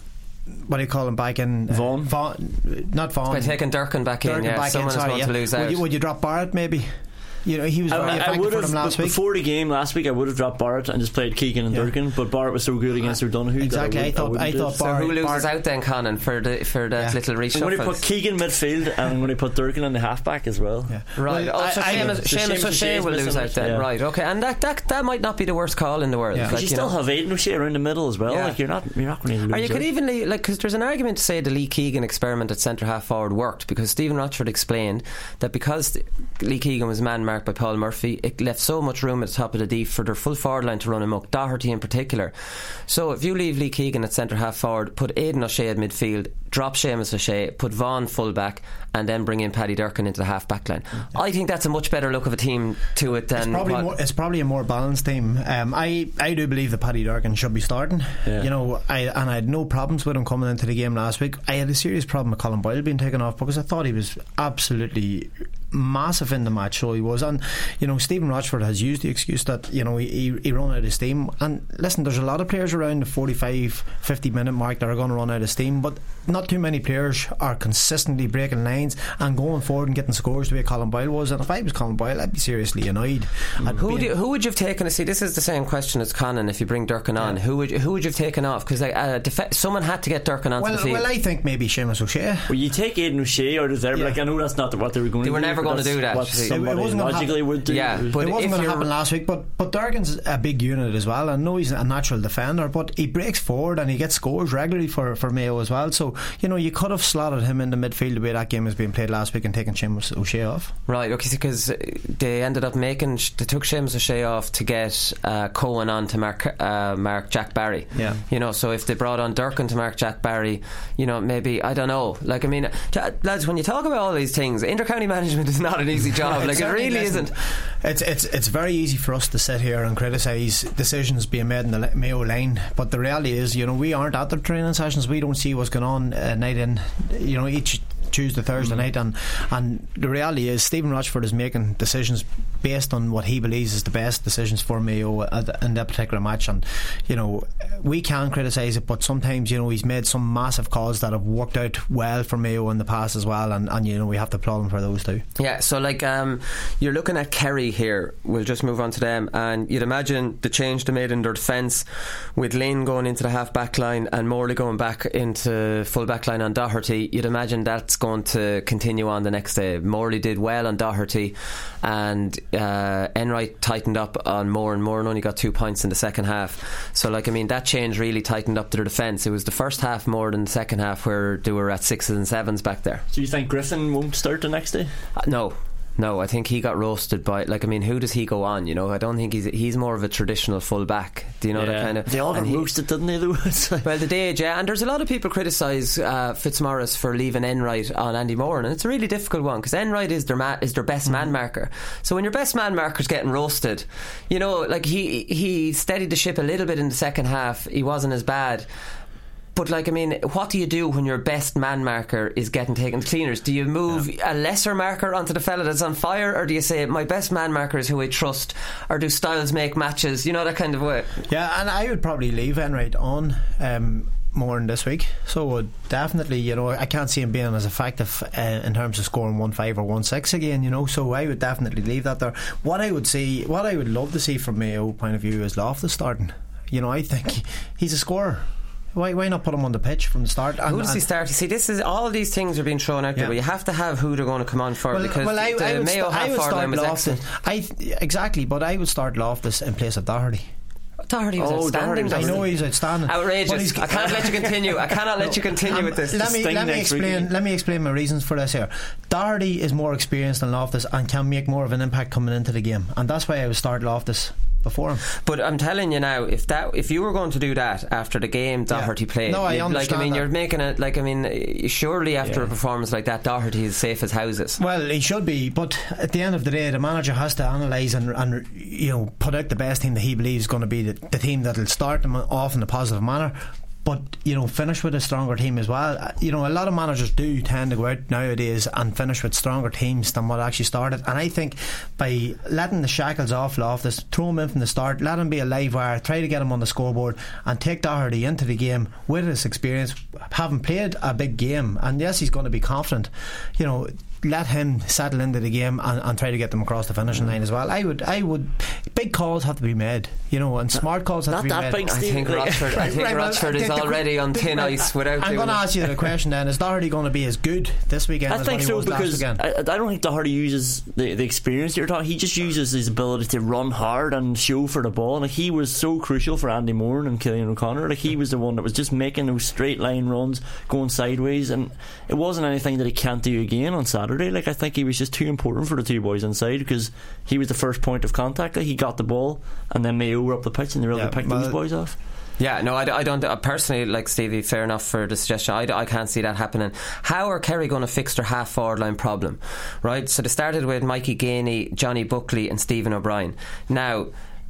what do you call him back in? Uh, Vaughan. Vaughan. Not Vaughan. By taking Durkin back Durkin in, yeah. back Someone in, is sorry, going yeah. to lose out. Would you, would you drop Barrett maybe? You know, he was very I, I effective would for have them last week. before the game last week. I would have dropped Barrett and just played Keegan and Yeah. Durkin, but Barrett was so good against O'Donoghue. Exactly, that I, I thought- would, I, I thought So Barrett- who loses Barrett- out then, Conan, for the for that Yeah. little I'm reshuffle? going to put Keegan midfield and I'm going to put Durkin on the halfback as well. Yeah. Right, Well, oh, so I- I- Seamus, so Seamus Seamus O'Shea O'Shea's will lose missing out it, then, yeah. right? Okay, and that, that that might not be the worst call in the world. Yeah. Because Like, you you still know. have Aidan O'Shea around the middle as well. Yeah. Like you're not, you're not going to lose. Or you could out. even leave, like, because there's an argument to say the Lee Keegan experiment at centre half forward worked, because Stephen Rochford explained that because Lee Keegan was man marked by Paul Murphy, it left so much room at the top of the D for their full forward line to run amok, Doherty in particular. So if you leave Lee Keegan at centre half forward, put Aidan O'Shea at midfield, drop Seamus O'Shea, put Vaughan full back, and then bring in Paddy Durkin into the half back line, yeah. I think that's a much better look of a team to it than It's probably, what, more, it's probably a more balanced team. Um, I, I do believe that Paddy Durkin should be starting. Yeah. You know, I and I had no problems with him coming into the game last week. I had a serious problem with Colin Boyle being taken off because I thought he was absolutely massive in the match. So he was, and you know, Stephen Rochford has used the excuse that you know he, he run out of steam. And listen, there's a lot of players around the forty-five, fifty minute mark that are going to run out of steam, but not too many players are consistently breaking lines and going forward and getting scores the way Colin Boyle was. And if I was Colin Boyle, I'd be seriously annoyed. I'd Who be would, you, who would you have taken? See, this is the same question as Conan. If you bring Durkin on, Yeah. who would you, who would you have taken off? Because like, uh, def- someone had to get Durkin onto well, the field. well, I think maybe Seamus O'Shea. Well, you take Aidan O'Shea out of there, Yeah. but like, I know that's not what they were going They to were do. never but going to that's do that. What It- it somebody wasn't gonna logically happen. would do. Yeah, but it wasn't if going to you're- happen last week, but but Durkin's a big unit as well. I know he's a natural defender, but he breaks forward and he gets scores regularly for, for Mayo as well. So you know, you could have slotted him in the midfield the way that game was being played last week and taken Seamus O'Shea off. Right, okay, because they ended up making they took Seamus O'Shea off to get uh, Cohen on to mark uh, mark Jack Barry. Yeah. You know, so if they brought on Durkin to mark Jack Barry, you know, maybe I don't know. Like, I mean, lads, when you talk about all these things, inter-county management is not an easy job. Like, it really isn't. It's it's it's very easy for us to sit here and criticise decisions being made in the Mayo line, but the reality is, you know, we aren't at the training sessions. We don't see what's going on uh, night in, you know, each Tuesday, Thursday mm. night, and and the reality is Stephen Rochford is making decisions based on what he believes is the best decisions for Mayo in that particular match. And you know, we can criticise it, but sometimes, you know, he's made some massive calls that have worked out well for Mayo in the past as well, and, and you know, we have to applaud him for those too. Yeah, so like um, you're looking at Kerry here. We'll just move on to them, and you'd imagine the change they made in their defence with Lynn going into the half back line and Morley going back into full back line on Doherty. You'd imagine that's going to continue on the next day. Morley did well on Doherty, and uh, Enright tightened up on Moore, and Moore only got two points in the second half. So like, I mean, that change really tightened up their defence. It was the first half more than the second half where they were at sixes and sevens back there. So you think Griffin won't start the next day? Uh, no No, I think he got roasted by, like, I mean, who does he go on? You know, I don't think he's he's more of a traditional full back. Do you know yeah. that kind of? They all got he, roasted, didn't they? Though. Well, they did, yeah. And there's a lot of people criticise uh, Fitzmaurice for leaving Enright on Andy Moore, and it's a really difficult one because Enright is their ma- is their best mm. man marker. So when your best man marker's getting roasted, you know, like he he steadied the ship a little bit in the second half. He wasn't as bad. But like, I mean, what do you do when your best man marker is getting taken to cleaners? Do you move yeah. a lesser marker onto the fella that's on fire, or do you say my best man marker is who I trust, or do styles make matches? You know, that kind of way. Yeah, and I would probably leave Enright on um, more in this week. So would definitely, you know, I can't see him being as effective uh, in terms of scoring one five or one six again. You know, so I would definitely leave that there. What I would see, what I would love to see from Mayo point of view is Loftus starting. You know, I think he's a scorer. Why, why not put him on the pitch from the start? And, who does he start? You see, this is all these things are being thrown out there, yeah. but you have to have who they're going to come on for, well, because well, I, the I would Mayo st- half I would forward line was Loftus. excellent. I exactly, but I would start Loftus in place of Doherty. Doherty was oh, outstanding. Doherty. I know he's outstanding. Outrageous! I can't let you continue. I cannot let you continue um, with this. Let me let me explain. Let me explain my reasons for this here. Doherty is more experienced than Loftus and can make more of an impact coming into the game, and that's why I would start Loftus before him. But I'm telling you now, if that if you were going to do that after the game Doherty yeah. played, no, I understand. Like, I mean, that. you're making it like, I mean, surely after yeah. a performance like that, Doherty is safe as houses. Well, he should be, but at the end of the day, the manager has to analyse and, and you know, put out the best team that he believes is going to be the, the team that'll start them off in a positive manner. but you know, finish with a stronger team as well. You know, a lot of managers do tend to go out nowadays and finish with stronger teams than what actually started, and I think by letting the shackles off Loftus, throw him in from the start, let him be a live wire, try to get him on the scoreboard and take Doherty into the game with his experience, having played a big game, and yes, he's going to be confident, you know, let him settle into the game and, and try to get them across the finishing line as well. I would, I would. Big calls have to be made, you know, and smart calls have Not to be that made. big, I think Rochford, I think Right, well, Rochford is the- the- already on thin the- ice without. I'm doing going to it. ask you the question then: is Doherty going to be as good this weekend I as think what he so was last because weekend? I, I don't think Doherty uses the, the experience you're talking. He just uses his ability to run hard and show for the ball. Like, he was so crucial for Andy Moore and Killian O'Connor. Like, he was the one that was just making those straight line runs, going sideways, and it wasn't anything that he can't do again on Saturday. Like, I think he was just too important for the two boys inside because he was the first point of contact. Like, he got the ball and then Mayo were up the pitch and they were able Yeah, to pick well, those boys off. Yeah, no, I, I don't. Uh, personally, like Stevie, fair enough for the suggestion. I, I can't see that happening. How are Kerry going to fix their half forward line problem? Right, so they started with Mikey Gainey, Johnny Buckley, and Stephen O'Brien. Now,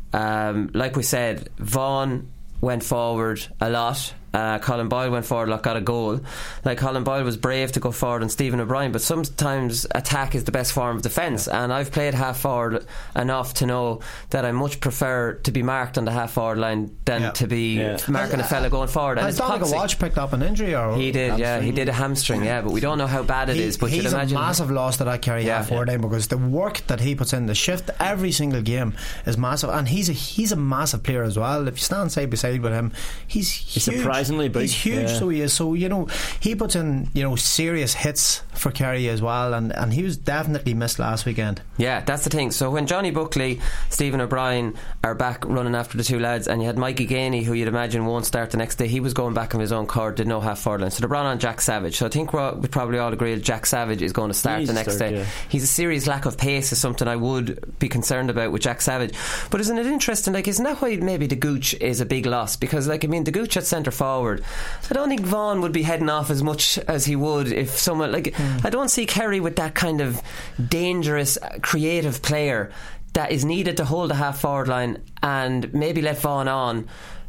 um, like we said, Vaughan went forward a lot. Uh, Colin Boyle went forward, like, got a goal. Like, Colin Boyle was brave to go forward on Stephen O'Brien, but sometimes attack is the best form of defence, and I've played half forward enough to know that I much prefer to be marked on the half forward line than Yeah. to be Yeah. marking a fella going forward. And Has it's Donegal toxic. Walsh picked up an injury? Or He did, yeah, he did a hamstring, yeah, but we don't know how bad it He- is. But you'd he's imagine a massive loss to that Kerry Yeah. half forward line, because the work that he puts in, the shift every single game is massive, and he's a he's a massive player as well. If you stand side by side with him, he's He's huge. surprisingly big. He's huge, Yeah. so he is. So you know, he puts in, you know, serious hits for Kerry as well, and and he was definitely missed last weekend. Yeah, that's the thing. So when Johnny Buckley, Stephen O'Brien are back running after the two lads, and you had Mikey Gainey, who you'd imagine won't start the next day, he was going back on his own card, did no half forward line. So they brought on Jack Savage. So I think we're, we probably all agree that Jack Savage is going to start He the needs to next start, day. yeah. He's a serious lack of pace, is something I would be concerned about with Jack Savage. But isn't it interesting? Like, isn't that why maybe the Gooch is a big loss? Because, like, I mean, the Gooch at centre forward, I don't think Vaughan would be heading off as much as he would if someone like Mm. I don't see Kerry with that kind of dangerous, creative player that is needed to hold the half forward line and maybe let Vaughan on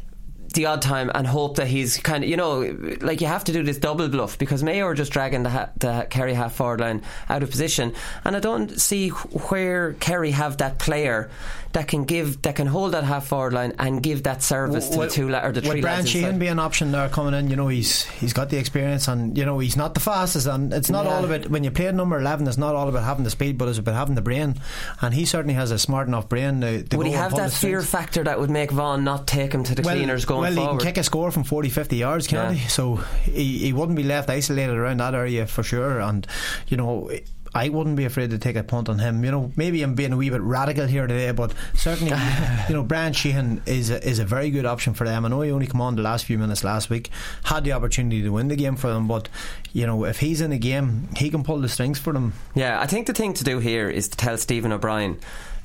the odd time and hope that he's kind of, you know, like, you have to do this double bluff, because Mayo are just dragging the, ha- the Kerry half forward line out of position, and I don't see where Kerry have that player that can give, that can hold that half forward line and give that service to Would- the two la- or the would three Brian lads Sheehan inside. be an option there coming in? You know, he's he's got the experience, and you know, he's not the fastest, and it's not Yeah. all about, when you play at number eleven, it's not all about having the speed, but it's about having the brain, and he certainly has a smart enough brain to, to Would go he and have pull that the fear strings. factor that would make Vaughan not take him to the well, cleaners going well, forward? he can kick a score from forty, fifty yards, can't Yeah. he? So he, he wouldn't be left isolated around that area for sure, and you know, I wouldn't be afraid to take a punt on him. You know, maybe I'm being a wee bit radical here today, but certainly, you know, Brian Sheehan is a, is a very good option for them. I know he only come on the last few minutes last week, had the opportunity to win the game for them, but you know, if he's in the game, he can pull the strings for them. Yeah, I think the thing to do here is to tell Stephen O'Brien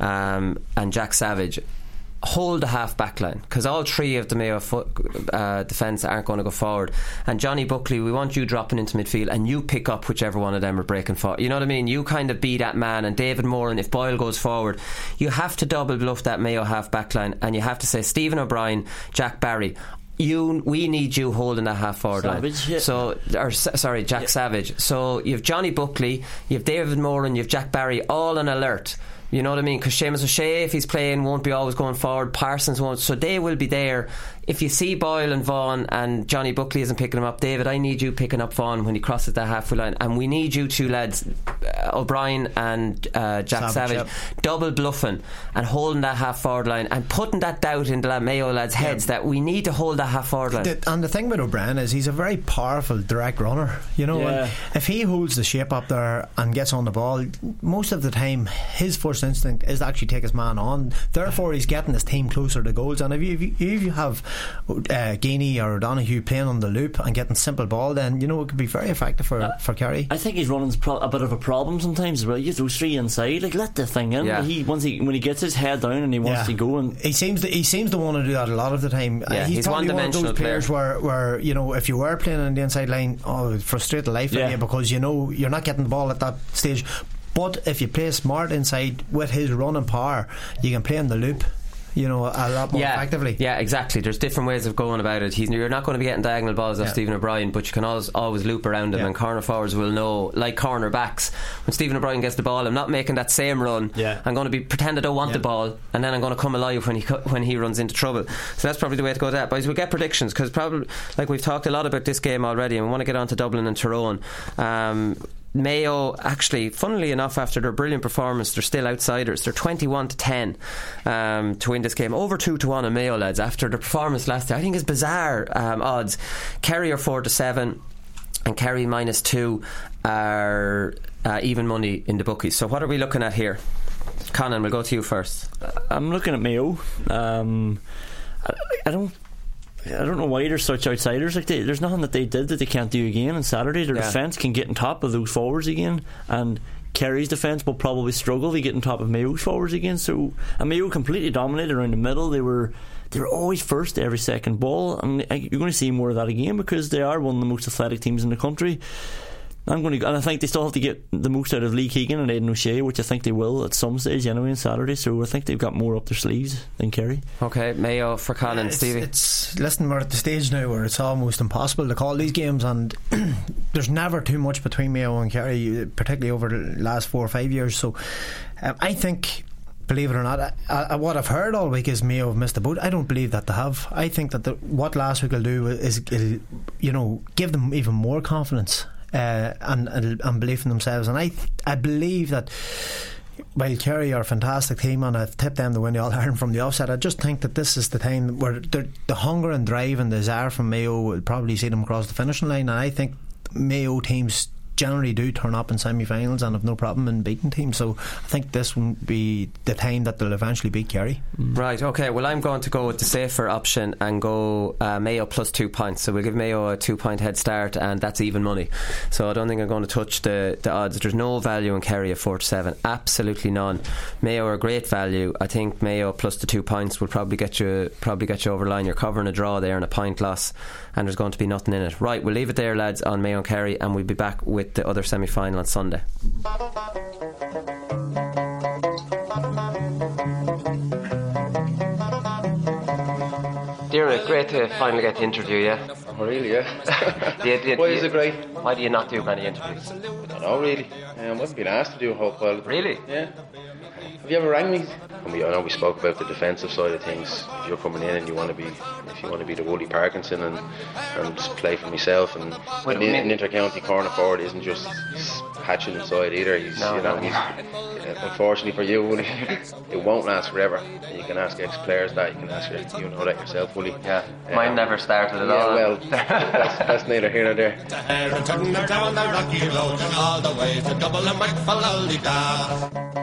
um, and Jack Savage, hold the half back line, because all three of the Mayo fo- uh, defence aren't going to go forward, and Johnny Buckley, we want you dropping into midfield and you pick up whichever one of them are breaking forward, you know what I mean? You kind of be that man, and David Moore, and if Boyle goes forward, you have to double bluff that Mayo half back line, and you have to say, Stephen O'Brien, Jack Barry, you, we need you holding that half forward Savage, line. yeah. So, or s- sorry, Jack Yeah. Savage. So you've Johnny Buckley, you've David Moore, and you've Jack Barry, all on alert. You know what I mean? Because Seamus O'Shea, if he's playing, won't be always going forward. Parsons won't. So they will be there. If you see Boyle and Vaughan and Johnny Buckley isn't picking him up, David, I need you picking up Vaughan when he crosses that halfway line, and we need you two lads, uh, O'Brien and uh, Jack Savage, Savage, yep. double bluffing and holding that half forward line and putting that doubt into the Mayo lads' heads that we need to hold that half forward line. The, and the thing with O'Brien is he's a very powerful direct runner, you know, Yeah. and if he holds the shape up there and gets on the ball, most of the time his first instinct is to actually take his man on, therefore he's getting his team closer to goals. And if you, if you, if you have uh, Gainey or O'Donoghue playing on the loop and getting simple ball, then you know it could be very effective for, uh, for Kerry. I think his running's pro- a bit of a problem sometimes as well. You have those three inside, like, let the thing in. Yeah. He once he when he gets his head down and he wants Yeah. to go, and he seems to, he seems to want to do that a lot of the time. Yeah, uh, he's, he's probably one of those one-dimensional players player. where, where you know, if you were playing on the inside line, oh, it'd frustrate the life out Yeah. of you, because you know you're not getting the ball at that stage. But if you play smart inside with his running power, you can play in the loop you know, a lot more yeah, effectively. Yeah, exactly. There's different ways of going about it. He's, you're not going to be getting diagonal balls off Yeah. Stephen O'Brien, but you can always, always loop around him, Yeah. and corner forwards will know, like corner backs, when Stephen O'Brien gets the ball, I'm not making that same run. Yeah. I'm going to be pretend I don't want Yeah. the ball, and then I'm going to come alive when he cu- when he runs into trouble. So that's probably the way to go to that. Boys, we'll get predictions, because probably, like we've talked a lot about this game already, and we want to get on to Dublin and Tyrone. Um, Mayo, actually, funnily enough, after their brilliant performance, they're still outsiders. They're twenty-one to ten um, to win this game. Over two to one on Mayo, lads, after their performance last year. I think it's bizarre um, odds. Kerry are four to seven, and Kerry minus two are uh, even money in the bookies. So what are we looking at here? Conan, we'll go to you first. I'm looking at Mayo. Um, I, I don't. I don't know why they're such outsiders. Like they, there's nothing that they did that they can't do again on Saturday. Their Yeah. defence can get on top of those forwards again, and Kerry's defence will probably struggle to get on top of Mayo's forwards again. So, and Mayo completely dominated around the middle. They were they were always first to every second ball, and you're going to see more of that again because they are one of the most athletic teams in the country. I'm going to, and I think they still have to get the most out of Lee Keegan and Aidan O'Shea, which I think they will at some stage anyway on Saturday. So I think they've got more up their sleeves than Kerry. Okay, Mayo for Conan. It's, Stevie. it's listen, we're at the stage now where it's almost impossible to call these games, and there's never too much between Mayo and Kerry, particularly over the last four or five years. So um, I think, believe it or not, I, I, what I've heard all week is Mayo have missed the boat. I don't believe that they have. I think that the, what last week will do is it'll, you know, give them even more confidence uh, and, and and belief in themselves. And I I believe that while Kerry are a fantastic team and I've tipped them to win the All-Ireland from the offset, I just think that this is the time where the hunger and drive and desire from Mayo will probably see them across the finishing line. And I think Mayo teams generally do turn up in semi-finals and have no problem in beating teams, so I think this will be the time that they'll eventually beat Kerry. Right, okay, well I'm going to go with the safer option and go uh, Mayo plus two points. So we'll give Mayo a two point head start, and that's even money. So I don't think I'm going to touch the, the odds. There's no value in Kerry at four to seven, absolutely none. Mayo are great value. I think Mayo plus the two points will probably get you probably get you over the line. You're covering a draw there and a point loss, and there's going to be nothing in it. Right, we'll leave it there, lads, on Mayo and Kerry, and we'll be back with the other semi-final on Sunday. Dear, great to finally get to interview you. Oh, really, yeah. do you, do you, why do is you, it great? Why do you not do many interviews? I don't know, really. Um, I wasn't being asked to do a whole pile of them. Really? Yeah. Have you ever rang me? And we, I know we spoke about the defensive side of things. If you're coming in and you want to be, if you want to be the Wooly Parkinson and and play for myself, and Wait, an, an inter-county corner forward isn't just hatching inside either. He's, No, you know, no. he's, uh, unfortunately for you, Wooly, it won't last forever. And you can ask ex-players that. You can ask your, you know that yourself, Wooly. Yeah, mine never started at yeah, all. Well, that's, that's neither here nor there. And turn her down the rocky road and all the way to Double and White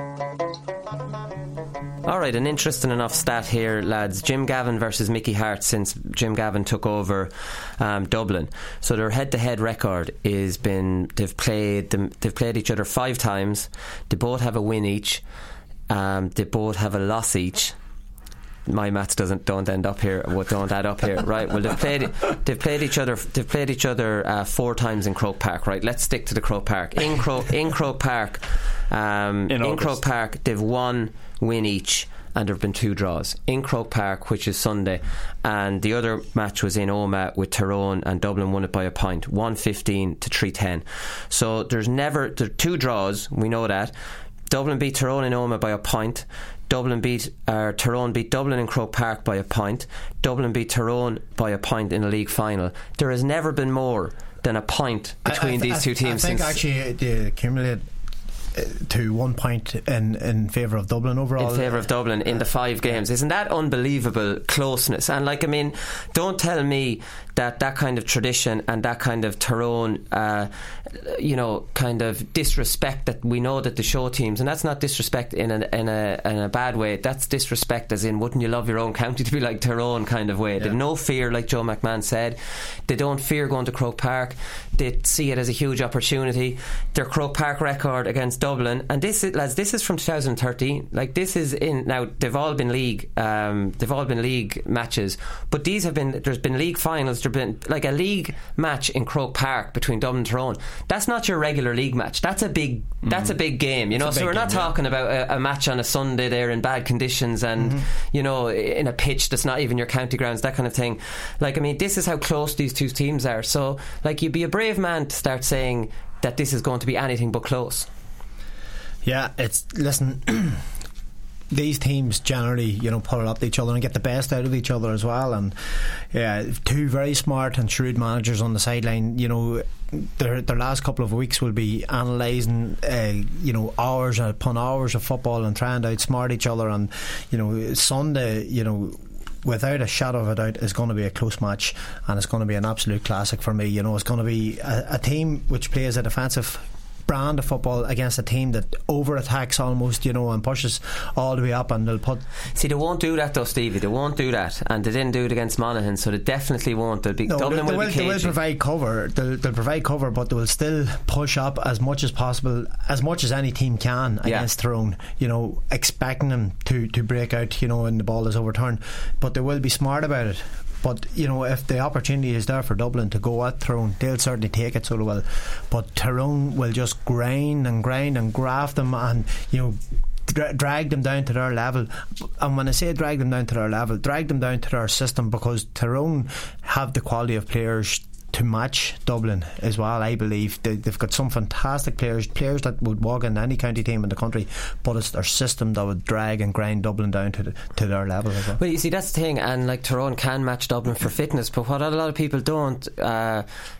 Alright, an interesting enough stat here, lads. Jim Gavin versus Mickey Hart since Jim Gavin took over um, Dublin. So their head-to-head record is been they've played them, they've played each other five times. They both have a win each. Um, they both have a loss each. My maths doesn't don't end up here. What don't add up here, right? Well, they've played they've played each other. They've played each other uh, four times in Croke Park, right? Let's stick to the Croke Park. In Croke in Croke Park, um, in, in Croke Park, they've won win each, and there have been two draws in Croke Park, which is Sunday, and the other match was in Omagh with Tyrone, and Dublin won it by a point, one fifteen to three ten. So there's never there are two draws. We know that. Dublin beat Tyrone in Omagh by a point. Dublin beat uh, Tyrone beat Dublin in Croke Park by a point. Dublin beat Tyrone by a point in a league final. There has never been more than a point between I, I th- these two teams. I think since actually they accumulated uh, to one point in, in favour of Dublin overall. In favour of Dublin in the five games. Isn't that unbelievable closeness? And like, I mean, don't tell me that that kind of tradition and that kind of Tyrone uh, you know, kind of disrespect that we know that the show teams, and that's not disrespect in a, in a in a bad way, that's disrespect as in wouldn't you love your own county to be like Tyrone kind of way. Yeah. They've no fear, like Joe McMahon said. They don't fear going to Croke Park. They see it as a huge opportunity. Their Croke Park record against Dublin, and this is, lads, this is from twenty thirteen. Like, this is in now. They've all been league, um, they've all been league matches, but these have been. There's been league finals. There's been like a league match in Croke Park between Dublin and Tyrone. That's not your regular league match. That's a big. Mm. That's a big game. You know, so we're not game, talking yeah. about a, a match on a Sunday there in bad conditions and mm-hmm. you know, in a pitch that's not even your county grounds, that kind of thing. Like, I mean, this is how close these two teams are. So, like, you'd be a brave man to start saying that this is going to be anything but close. Yeah, it's listen. These teams generally, you know, pull up to each other and get the best out of each other as well. And yeah, two very smart and shrewd managers on the sideline. You know, their their last couple of weeks will be analysing, uh, you know, hours upon hours of football and trying to outsmart each other. And you know, Sunday, you know, without a shadow of a doubt, is going to be a close match, and it's going to be an absolute classic for me. You know, it's going to be a, a team which plays a defensive brand of football against a team that over attacks almost, you know, and pushes all the way up, and they'll put. See, they won't do that though, Stevie. They won't do that, and they didn't do it against Monaghan, so they definitely won't. They'll be no, Dublin they, they will, will, be cagey. They will provide cover. They'll, they'll provide cover, but they will still push up as much as possible, as much as any team can against yeah. Tyrone. You know, expecting them to to break out, you know, when the ball is overturned, but they will be smart about it. But you know, if the opportunity is there for Dublin to go at Tyrone, they'll certainly take it, so they will. But Tyrone will just grind and grind and graft them, and you know, dra- drag them down to their level. And when I say drag them down to their level, drag them down to their system, because Tyrone have the quality of players to match Dublin as well. I believe they, they've got some fantastic players, players that would walk in any county team in the country, but it's their system that would drag and grind Dublin down to the, to their level as well. Well, you see, that's the thing, and like Tyrone can match Dublin for fitness, but what a lot of people don't uh,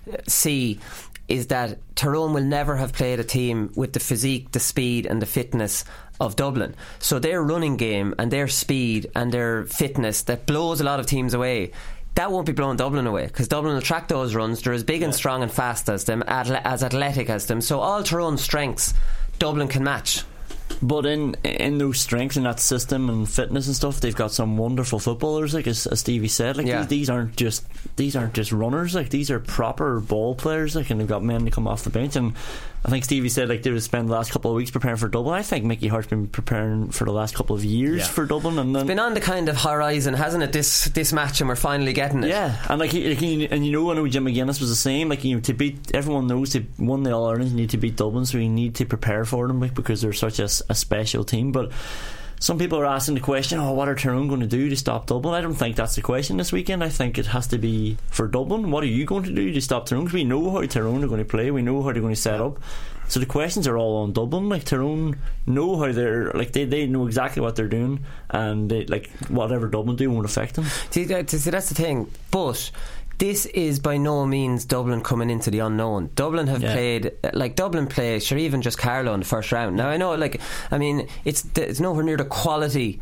see is that Tyrone will never have played a team with the physique, the speed and the fitness of Dublin. So their running game and their speed and their fitness that blows a lot of teams away, that won't be blowing Dublin away, because Dublin will track those runs. They're as big and strong and fast as them, as athletic as them. So all Tyrone's strengths, Dublin can match. But in in those strengths in that system and fitness and stuff, they've got some wonderful footballers. Like as, as Stevie said, like yeah. these, these aren't just these aren't just runners. Like these are proper ball players. Like, and they've got men to come off the bench. And I think Stevie said like they would spend the last couple of weeks preparing for Dublin. I think Mickey Hart's been preparing for the last couple of years yeah. for Dublin, and then it's been on the kind of horizon, hasn't it? This this match, and we're finally getting it. Yeah, and like, he, like he, and you know, I know Jim McGuinness was the same. Like, you know, to beat, everyone knows to win the All Ireland, you need to beat Dublin, so you need to prepare for them, like, because they're such a, a special team. But some people are asking the question, oh, what are Tyrone going to do to stop Dublin? I don't think that's the question this weekend. I think it has to be for Dublin. What are you going to do to stop Tyrone? Because we know how Tyrone are going to play, we know how they're going to set up. So the questions are all on Dublin. Like, Tyrone know how they're, like, they, they know exactly what they're doing, and they, like, whatever Dublin do won't affect them. See, see, that's the thing. But this is by no means Dublin coming into the unknown. Dublin have yeah. played, like Dublin play, sure, even just Carlow in the first round. Now I know, like, I mean, it's it's nowhere near the quality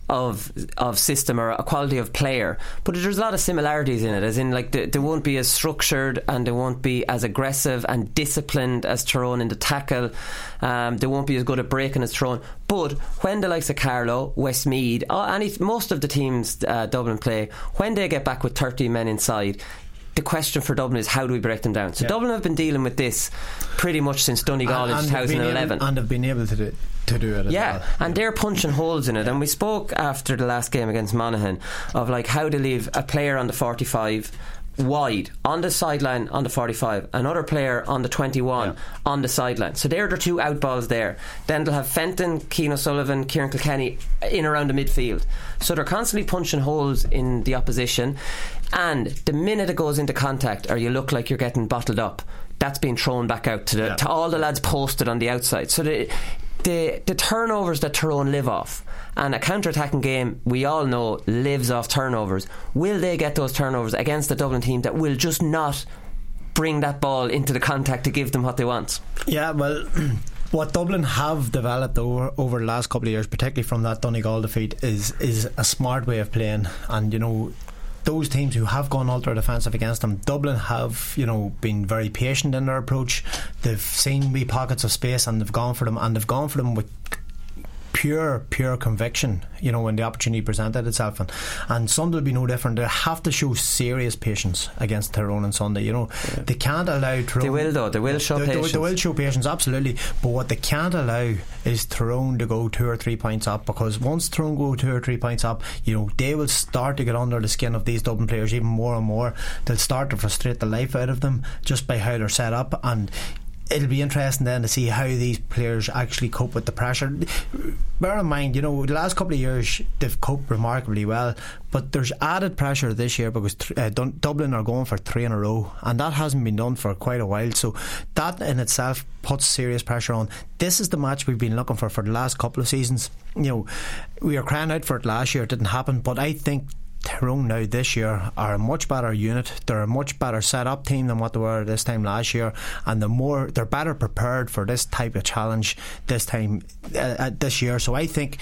of of system or a quality of player, but there's a lot of similarities in it, as in, like, they, they won't be as structured and they won't be as aggressive and disciplined as Tyrone in the tackle. Um, they won't be as good at breaking as Tyrone. But when the likes of Carlow, Westmeath, oh, any, most of the teams uh, Dublin play, when they get back with thirty men inside, the question for Dublin is, how do we break them down? So yeah. Dublin have been dealing with this pretty much since Donegal in twenty eleven, able, and have been able to do it to do it as yeah, well. And they're punching holes in it. And we spoke after the last game against Monaghan of, like, how to leave a player on the forty-five wide on the sideline on the forty-five, another player on the twenty-one yeah. on the sideline. So they're the two out balls there. Then they'll have Fenton, Keane O'Sullivan, Kieran Kilkenny in around the midfield. So they're constantly punching holes in the opposition, and the minute it goes into contact or you look like you're getting bottled up, that's being thrown back out to the yeah. to all the lads posted on the outside. So the the, the turnovers that Tyrone live off, and a counter-attacking game, we all know, lives off turnovers. Will they get those turnovers against the Dublin team that will just not bring that ball into the contact to give them what they want? Yeah, well, what Dublin have developed over over the last couple of years, particularly from that Donegal defeat, is is a smart way of playing. And, you know, those teams who have gone ultra defensive against them, Dublin have, you know, been very patient in their approach. They've seen wee pockets of space and they've gone for them, and they've gone for them with pure pure conviction, you know, when the opportunity presented itself, and, and Sunday will be no different. They have to show serious patience against Tyrone on Sunday, you know. Yeah. They can't allow Tyrone, they will though they will show they, patience they, they will show patience, absolutely, but what they can't allow is Tyrone to go two or three points up, because once Tyrone go two or three points up, you know, they will start to get under the skin of these Dublin players even more and more. They'll start to frustrate the life out of them just by how they're set up, and it'll be interesting then to see how these players actually cope with the pressure. Bear in mind, you know, the last couple of years they've coped remarkably well, but there's added pressure this year because uh, Dublin are going for three in a row, and that hasn't been done for quite a while, so that in itself puts serious pressure on. This is the match we've been looking for for the last couple of seasons. You know, we were crying out for it last year, it didn't happen, but I think Tyrone now this year are a much better unit. They're a much better set up team than what they were this time last year, and the more they're better prepared for this type of challenge this time uh, this year. So I think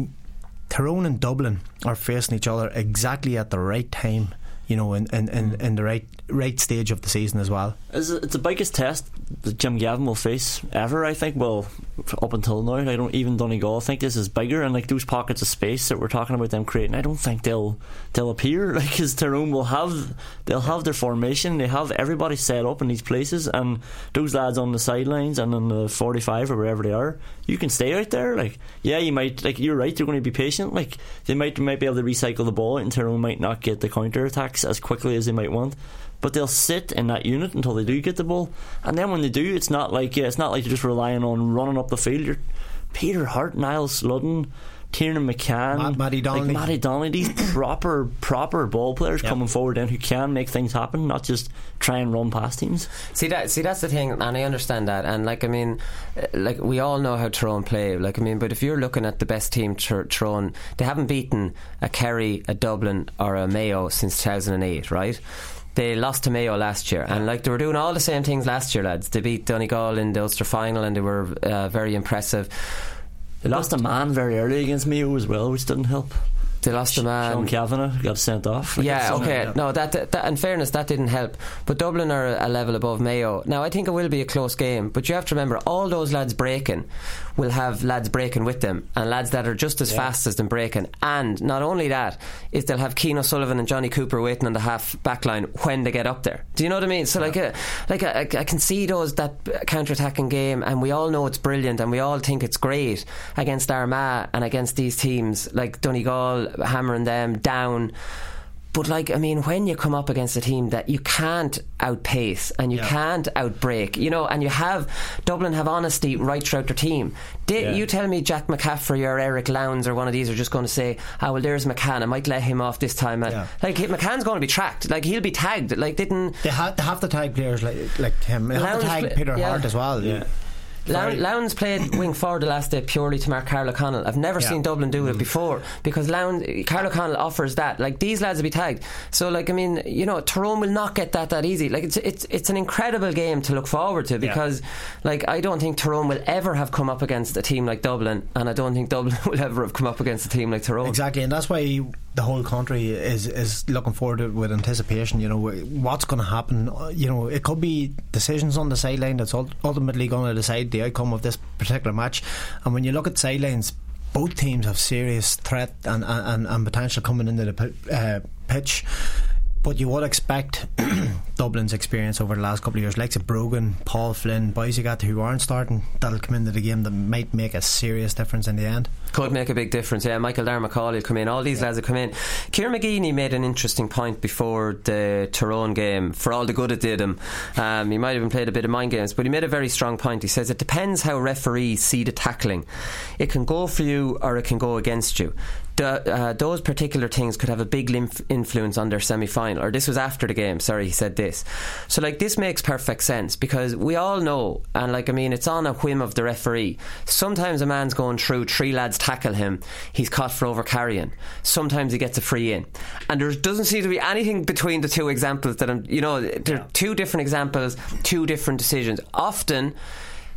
Tyrone and Dublin are facing each other exactly at the right time, you know, in, in, in, in the right right stage of the season as well. It's the biggest test that Jim Gavin will face ever, I think. Well, up until now, I don't even Donegal. I think this is bigger, and like those pockets of space that we're talking about them creating, I don't think they'll they'll appear. Like, because Tyrone will have they'll have their formation, they have everybody set up in these places, and those lads on the sidelines and on the forty-five or wherever they are, you can stay out there. Like, yeah, you might, like you're right, they're going to be patient. Like, they might might be able to recycle the ball, and Tyrone might not get the counter attacks as quickly as they might want. But they'll sit in that unit until they do get the ball, and then when they do, it's not like yeah, it's not like you're just relying on running up the field. You're Peter Hart, Niall Sludden, Tiernan McCann, Matt, Matty Donnelly, like Matty Donnelly, these proper proper ball players yep. coming forward then who can make things happen, not just try and run past teams. See that? See that's the thing, and I understand that. And like I mean, like we all know how Tyrone play. Like I mean, but if you're looking at the best team, Tyrone, they haven't beaten a Kerry, a Dublin, or a Mayo since two thousand eight, right? They lost to Mayo last year, and like they were doing all the same things last year, lads. They beat Donegal in the Ulster final, and they were uh, very impressive. They lost a man very early against Mayo as well, which didn't help. They lost a man. Sean Kavanagh got sent off. Yeah, okay. No, that, that in fairness, that didn't help. But Dublin are a level above Mayo. Now, I think it will be a close game, but you have to remember, all those lads breaking will have lads breaking with them, and lads that are just as yeah. fast as them breaking. And not only that, is they'll have Keane O'Sullivan and Johnny Cooper waiting on the half back line when they get up there. Do you know what I mean? So, yeah. like, a, like a, I can see those that counter-attacking game, and we all know it's brilliant, and we all think it's great against Armagh and against these teams like Donegal, hammering them down. But like, I mean, when you come up against a team that you can't outpace and you yeah. can't outbreak, you know, and you have Dublin have honesty right throughout their team. Did yeah. you tell me Jack McCaffrey or Eric Lowndes or one of these are just going to say, "Ah, oh, well, there's McCann. I might let him off this time." And yeah. like McCann's going to be tracked. Like he'll be tagged. Like didn't they have, they have to tag players like like him? They have to tag play, Peter yeah. Hart as well. Yeah. Lown, Lowndes played wing forward the last day purely to mark Carl O'Connell. I've never yeah. seen Dublin do it before because Lowndes, Carl O'Connell offers that. Like these lads will be tagged. So like I mean, you know, Tyrone will not get that that easy. Like it's it's it's an incredible game to look forward to because yeah. like I don't think Tyrone will ever have come up against a team like Dublin, and I don't think Dublin will ever have come up against a team like Tyrone. Exactly, and that's why the whole country is is looking forward to it with anticipation. You know, what's going to happen. You know, it could be decisions on the sideline that's ultimately going to decide the outcome of this particular match. And when you look at sidelines, both teams have serious threat and and, and potential coming into the uh, pitch. But you would expect Dublin's experience over the last couple of years, like Brogan, Paul Flynn, boys you got who aren't starting, that'll come into the game that might make a serious difference in the end. Could make a big difference, yeah. Michael Darmacall will come in, all these yeah. lads will come in. Kieran McGeeney made an interesting point before the Tyrone game, for all the good it did him. Um, he might have even played a bit of mind games, but he made a very strong point. He says it depends how referees see the tackling. It can go for you or it can go against you. The, uh, those particular things could have a big lymph influence on their semi-final. Or this was after the game, sorry, he said this. So like this makes perfect sense because we all know, and like I mean it's on a whim of the referee, sometimes a man's going through, three lads tackle him, he's caught for over carrying, sometimes he gets a free in, and there doesn't seem to be anything between the two examples that I'm, you know, there are two different examples, two different decisions. Often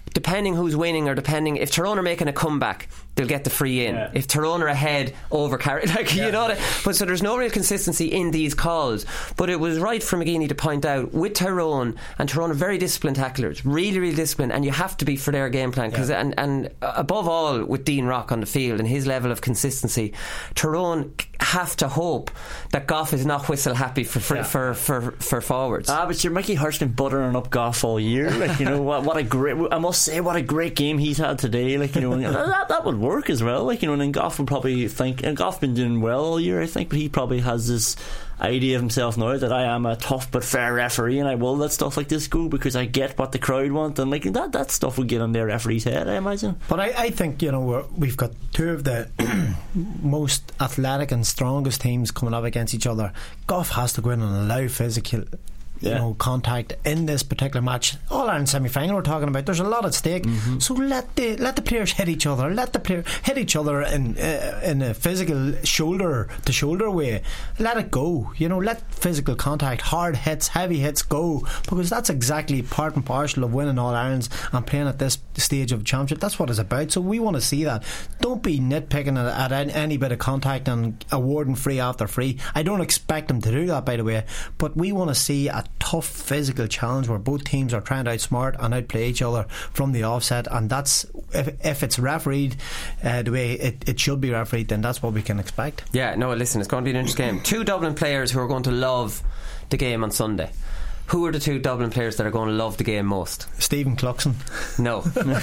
depending who's winning, or depending if Tyrone are making a comeback, they'll get the free in. Yeah. If Tyrone are ahead, over carry, like yeah. you know. That, but so there's no real consistency in these calls. But it was right for McGeeney to point out with Tyrone, and Tyrone are very disciplined tacklers, really, really disciplined, and you have to be for their game plan. Because yeah. and and above all, with Dean Rock on the field and his level of consistency, Tyrone have to hope that Goff is not whistle happy for for, yeah. for, for, for for forwards. Ah, but your Mickey Hurst's been buttering up Goff all year. Like, you know, what what a great, I must say, what a great game he's had today. Like, you know, and that that would work as well. Like, you know, and then Goff would probably think, and Goff's been doing well all year, I think, but he probably has this idea of himself now that I am a tough but fair referee, and I will let stuff like this go because I get what the crowd want, and like that that stuff would get on their referee's head, I imagine. But I, I think, you know, we're, we've got two of the most athletic and strongest teams coming up against each other. Goff has to go in and allow physical you yeah. know, contact in this particular match. All Ireland semi-final we're talking about, there's a lot at stake. Mm-hmm. So let the let the players hit each other. Let the player hit each other in uh, in a physical shoulder to shoulder way. Let it go. You know, let physical contact, hard hits, heavy hits go, because that's exactly part and parcel of winning All Irelands and playing at this stage of championship. That's what it's about. So we want to see that. Don't be nitpicking at, at any bit of contact and awarding free after free. I don't expect them to do that, by the way, but we want to see a tough physical challenge where both teams are trying to outsmart and outplay each other from the offset, and that's if, if it's refereed uh, the way it, it should be refereed, then that's what we can expect. Yeah, no, listen, it's going to be an interesting game. Two Dublin players who are going to love the game on Sunday. Who are the two Dublin players that are going to love the game most? Stephen Cluxon. No.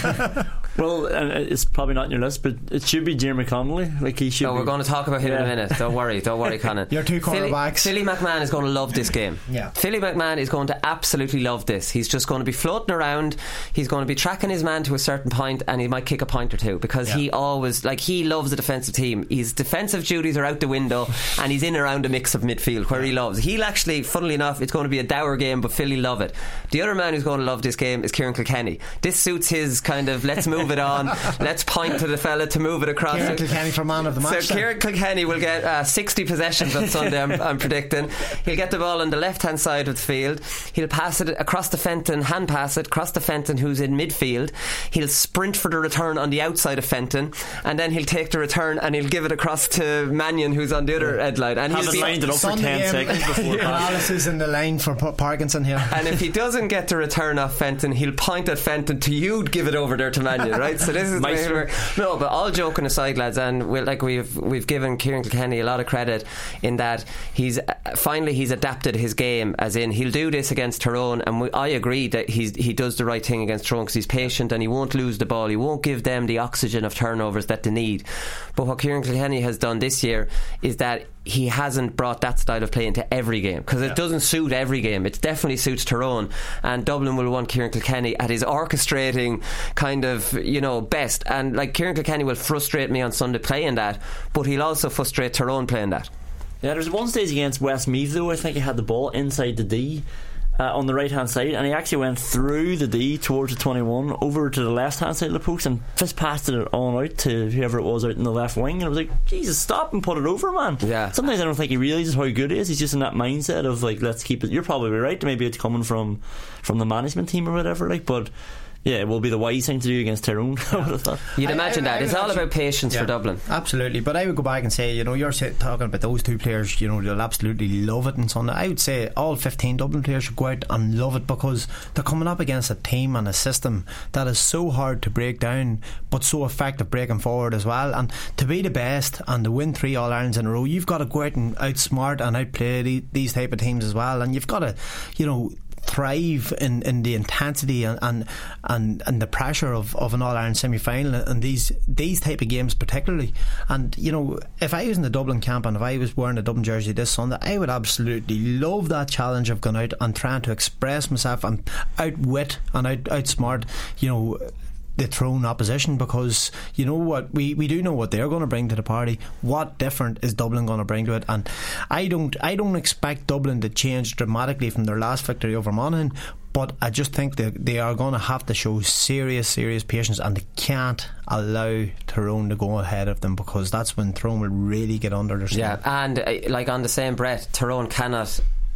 Well, uh, it's probably not on your list, but it should be Jeremy Connolly. Like he should. No, be. We're going to talk about him yeah. in a minute. Don't worry, don't worry, Conan. Your two cornerbacks. Philly, Philly McMahon is going to love this game. Yeah. Philly McMahon is going to absolutely love this. He's just going to be floating around. He's going to be tracking his man to a certain point, and he might kick a point or two because yeah. he always, like, he loves a defensive team. His defensive duties are out the window, and he's in around a mix of midfield where he loves. He'll actually, funnily enough, it's going to be a dour game, but Philly love it. The other man who's going to love this game is Kieran Kilkenny. This suits his kind of let's move it on, let's point to the fella to move it across. Kieran Kilkenny for man of the match. So Kieran Kilkenny will get uh, sixty possessions on Sunday, I'm, I'm predicting. He'll get the ball on the left hand side of the field. He'll pass it across the Fenton, hand pass it across the Fenton who's in midfield. He'll sprint for the return on the outside of Fenton, and then he'll take the return and he'll give it across to Mannion who's on the other end line, and he'll be lined it up for ten seconds before analysis in the line for P- Parkinson here. And if he doesn't get the return off Fenton, he'll point at Fenton to you give it over there to Mannion, right? So this is where, no, but all joking aside, lads, and we're, like we've we've given Kieran Kilkenny a lot of credit in that he's uh, finally he's adapted his game, as in he'll do this against Tyrone, and we, I agree that he's he does the right thing against Tyrone because he's patient and he won't lose the ball. He won't give them the oxygen of turnovers that they need. But what Kieran Kilkenny has done this year is that he hasn't brought that style of play into every game because it yeah. doesn't suit every game. It definitely suits Tyrone, and Dublin will want Kieran Kilkenny at his orchestrating kind of, you know, best. And like Kieran Kilkenny will frustrate me on Sunday playing that, but he'll also frustrate Tyrone playing that. Yeah, there's one stage against Westmeath though, I think he had the ball inside the D Uh, on the right hand side, and he actually went through the D towards the twenty-one over to the left hand side of the post and fist passed it on out to whoever it was out in the left wing, and I was like, Jesus, stop and put it over, man. Yeah. Sometimes I don't think he realises how good he is. He's just in that mindset of like, let's keep it. You're probably right, maybe it's coming from from the management team or whatever, like, but yeah, it will be the wise thing to do against Tyrone. I would have thought. You'd imagine I, I, that. I it's all about patience yeah, for Dublin. Absolutely. But I would go back and say, you know, you're talking about those two players, you know, they'll absolutely love it and Sunday. I would say all fifteen Dublin players should go out and love it because they're coming up against a team and a system that is so hard to break down but so effective breaking forward as well. And to be the best and to win three All Irelands in a row, you've got to go out and outsmart and outplay the, these type of teams as well. And you've got to, you know, thrive in, in the intensity and, and and and the pressure of, of an All-Ireland semi-final and these these type of games particularly. And you know, if I was in the Dublin camp and if I was wearing a Dublin jersey this Sunday, I would absolutely love that challenge of going out and trying to express myself and outwit and out, outsmart, you know, the thrown opposition, because you know what, we, we do know what they're going to bring to the party. What different is Dublin going to bring to it? And I don't I don't expect Dublin to change dramatically from their last victory over Monaghan, but I just think that they are going to have to show serious serious patience, and they can't allow Tyrone to go ahead of them, because that's when Tyrone will really get under their skin. Yeah, and uh, like on the same breath, Tyrone cannot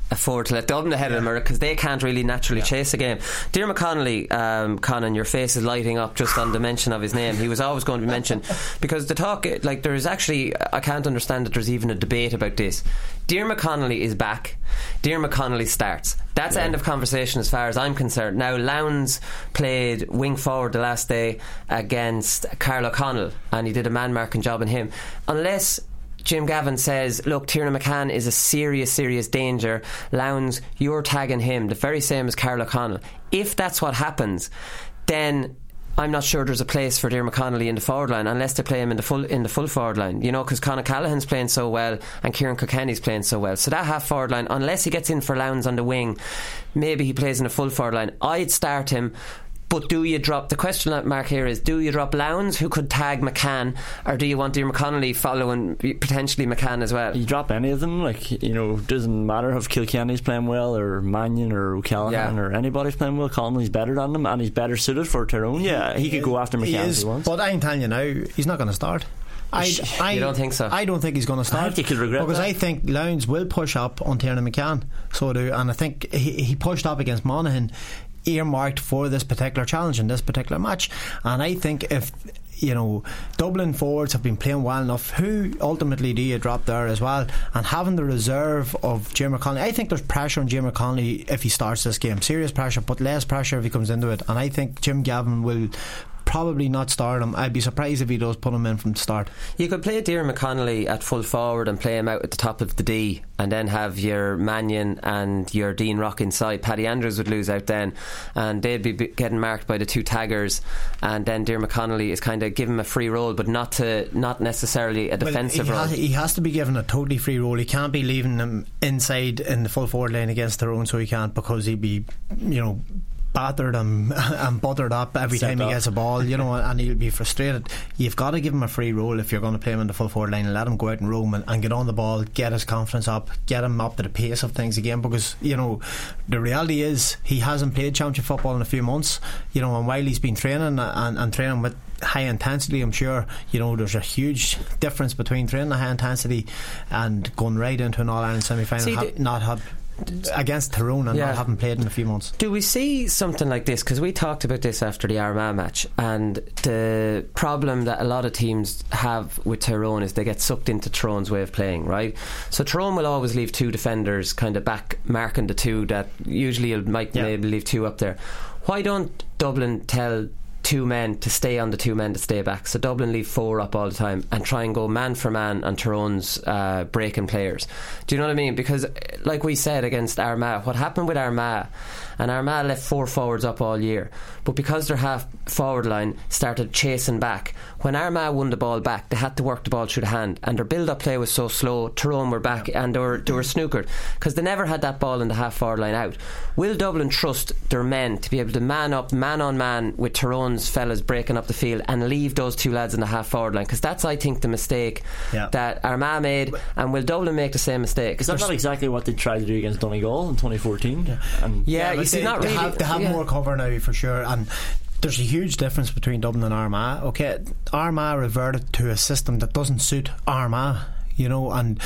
afford to let Dublin ahead of them, because they can't really naturally yeah. chase a game. Diarmuid Connolly, um, Conan, your face is lighting up just on the mention of his name. He was always going to be mentioned, because the talk, like, there is actually, I can't understand that there's even a debate about this. Diarmuid Connolly is back. Diarmuid Connolly starts. That's yeah. end of conversation as far as I'm concerned. Now, Lowndes played wing forward the last day against Carl O'Connell, and he did a man marking job on him. Unless Jim Gavin says, look, Tiernan McCann is a serious, serious danger, Lowndes, you're tagging him, the very same as Carl O'Connell. If that's what happens, then I'm not sure there's a place for Diarmuid Connolly in the forward line, unless they play him in the full in the full forward line, you know, because Conor Callaghan's playing so well and Kieran Kilkenny's playing so well. So that half forward line, unless he gets in for Lowndes on the wing, maybe he plays in a full forward line. I'd start him. But do you drop, the question mark here is, do you drop Lowndes, who could tag McCann, or do you want Diarmuid Connolly following potentially McCann as well? You drop any of them, like, you know, doesn't matter if Kilkenny's playing well, or Mannion or O'Callaghan yeah. or anybody's playing well. Connolly's better than them, and he's better suited for Tyrone. Yeah, he, he could go after McCann he if he wants. But I'm telling you now, he's not going to start. I, I, you don't think so? I don't think he's going to start. I think you could regret because that. I think Lowndes will push up on Tiernan McCann. So do, and I think he, he pushed up against Monaghan, earmarked for this particular challenge in this particular match. And I think if, you know, Dublin forwards have been playing well enough, who ultimately do you drop there as well? And having the reserve of Diarmuid Connolly, I think there's pressure on Diarmuid Connolly if he starts this game, serious pressure, but less pressure if he comes into it. And I think Jim Gavin will probably not start him. I'd be surprised if he does put him in from the start. You could play Diarmuid Connolly at full forward and play him out at the top of the D, and then have your Mannion and your Dean Rock inside. Paddy Andrews would lose out then, and they'd be getting marked by the two taggers, and then Diarmuid Connolly is kind of give him a free role, but not to not necessarily a defensive well, he role. Has, he has to be given a totally free role. He can't be leaving him inside in the full forward lane against their own, so he can't, because he'd be, you know, battered and, and buttered up every Set time up. he gets a ball, you know, and he'll be frustrated. You've got to give him a free role if you're going to play him in the full forward line, and let him go out and roam and, and get on the ball, get his confidence up, get him up to the pace of things again, because, you know, the reality is he hasn't played championship football in a few months, you know, and while he's been training and, and training with high intensity, I'm sure, you know, there's a huge difference between training at high intensity and going right into an All-Ireland semi-final. See, ha- not have against Tyrone and yeah. not having played in a few months. Do we see something like this? Because we talked about this after the Armagh match, and the problem that a lot of teams have with Tyrone is they get sucked into Tyrone's way of playing, right? So Tyrone will always leave two defenders kind of back marking the two that usually might yeah. maybe leave two up there. Why don't Dublin tell two men to stay on the two men to stay back, so Dublin leave four up all the time and try and go man for man on Tyrone's uh, breaking players? Do you know what I mean? Because like we said against Armagh, what happened with Armagh, and Armagh left four forwards up all year, but because their half forward line started chasing back, when Armagh won the ball back, they had to work the ball through the hand, and their build up play was so slow. Tyrone were back yeah. and they were, they were snookered because they never had that ball in the half forward line out. Will Dublin trust their men to be able to man up man on man with Tyrone's fellas breaking up the field and leave those two lads in the half forward line? Because that's, I think, the mistake yeah. that Armagh made. And will Dublin make the same mistake? Is that not exactly what they tried to do against Donegal in twenty fourteen? Yeah, and yeah, yeah you see, they, not they really. Have, they have yeah. more cover now for sure, and there's a huge difference between Dublin and Armagh. Okay, Armagh reverted to a system that doesn't suit Armagh, you know, and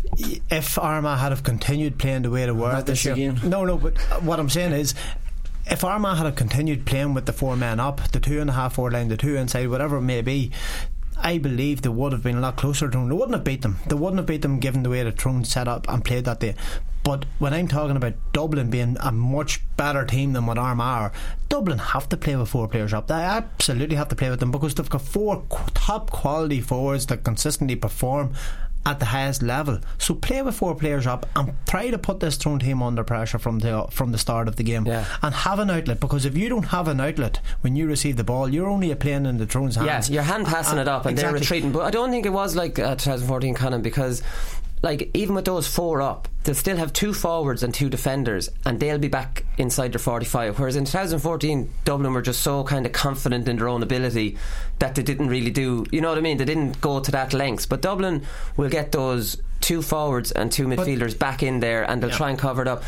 if Armagh had have continued playing the way they were not this year, again. no, no, but what I'm saying is, if Armagh had have continued playing with the four men up, the two and a half forward line, the two inside, whatever it may be, I believe they would have been a lot closer to them. They wouldn't have beat them. They wouldn't have beat them given the way the Tyrone set up and played that day. But when I'm talking about Dublin being a much better team than what Armagh are, Dublin have to play with four players up. They absolutely have to play with them, because they've got four top quality forwards that consistently perform at the highest level. So play with four players up and try to put this Tyrone team under pressure from the from the start of the game, yeah. and have an outlet, because if you don't have an outlet when you receive the ball, you're only playing in the Tyrone's hands. Yeah, you're hand passing and, it up and exactly. they're retreating. But I don't think it was like uh, twenty fourteen, Conan, because like even with those four up, they'll still have two forwards and two defenders, and they'll be back inside their forty-five. Whereas in twenty fourteen, Dublin were just so kind of confident in their own ability that they didn't really do, you know what I mean, they didn't go to that lengths. But Dublin will get those two forwards and two midfielders but, back in there, and they'll yeah. try and cover it up.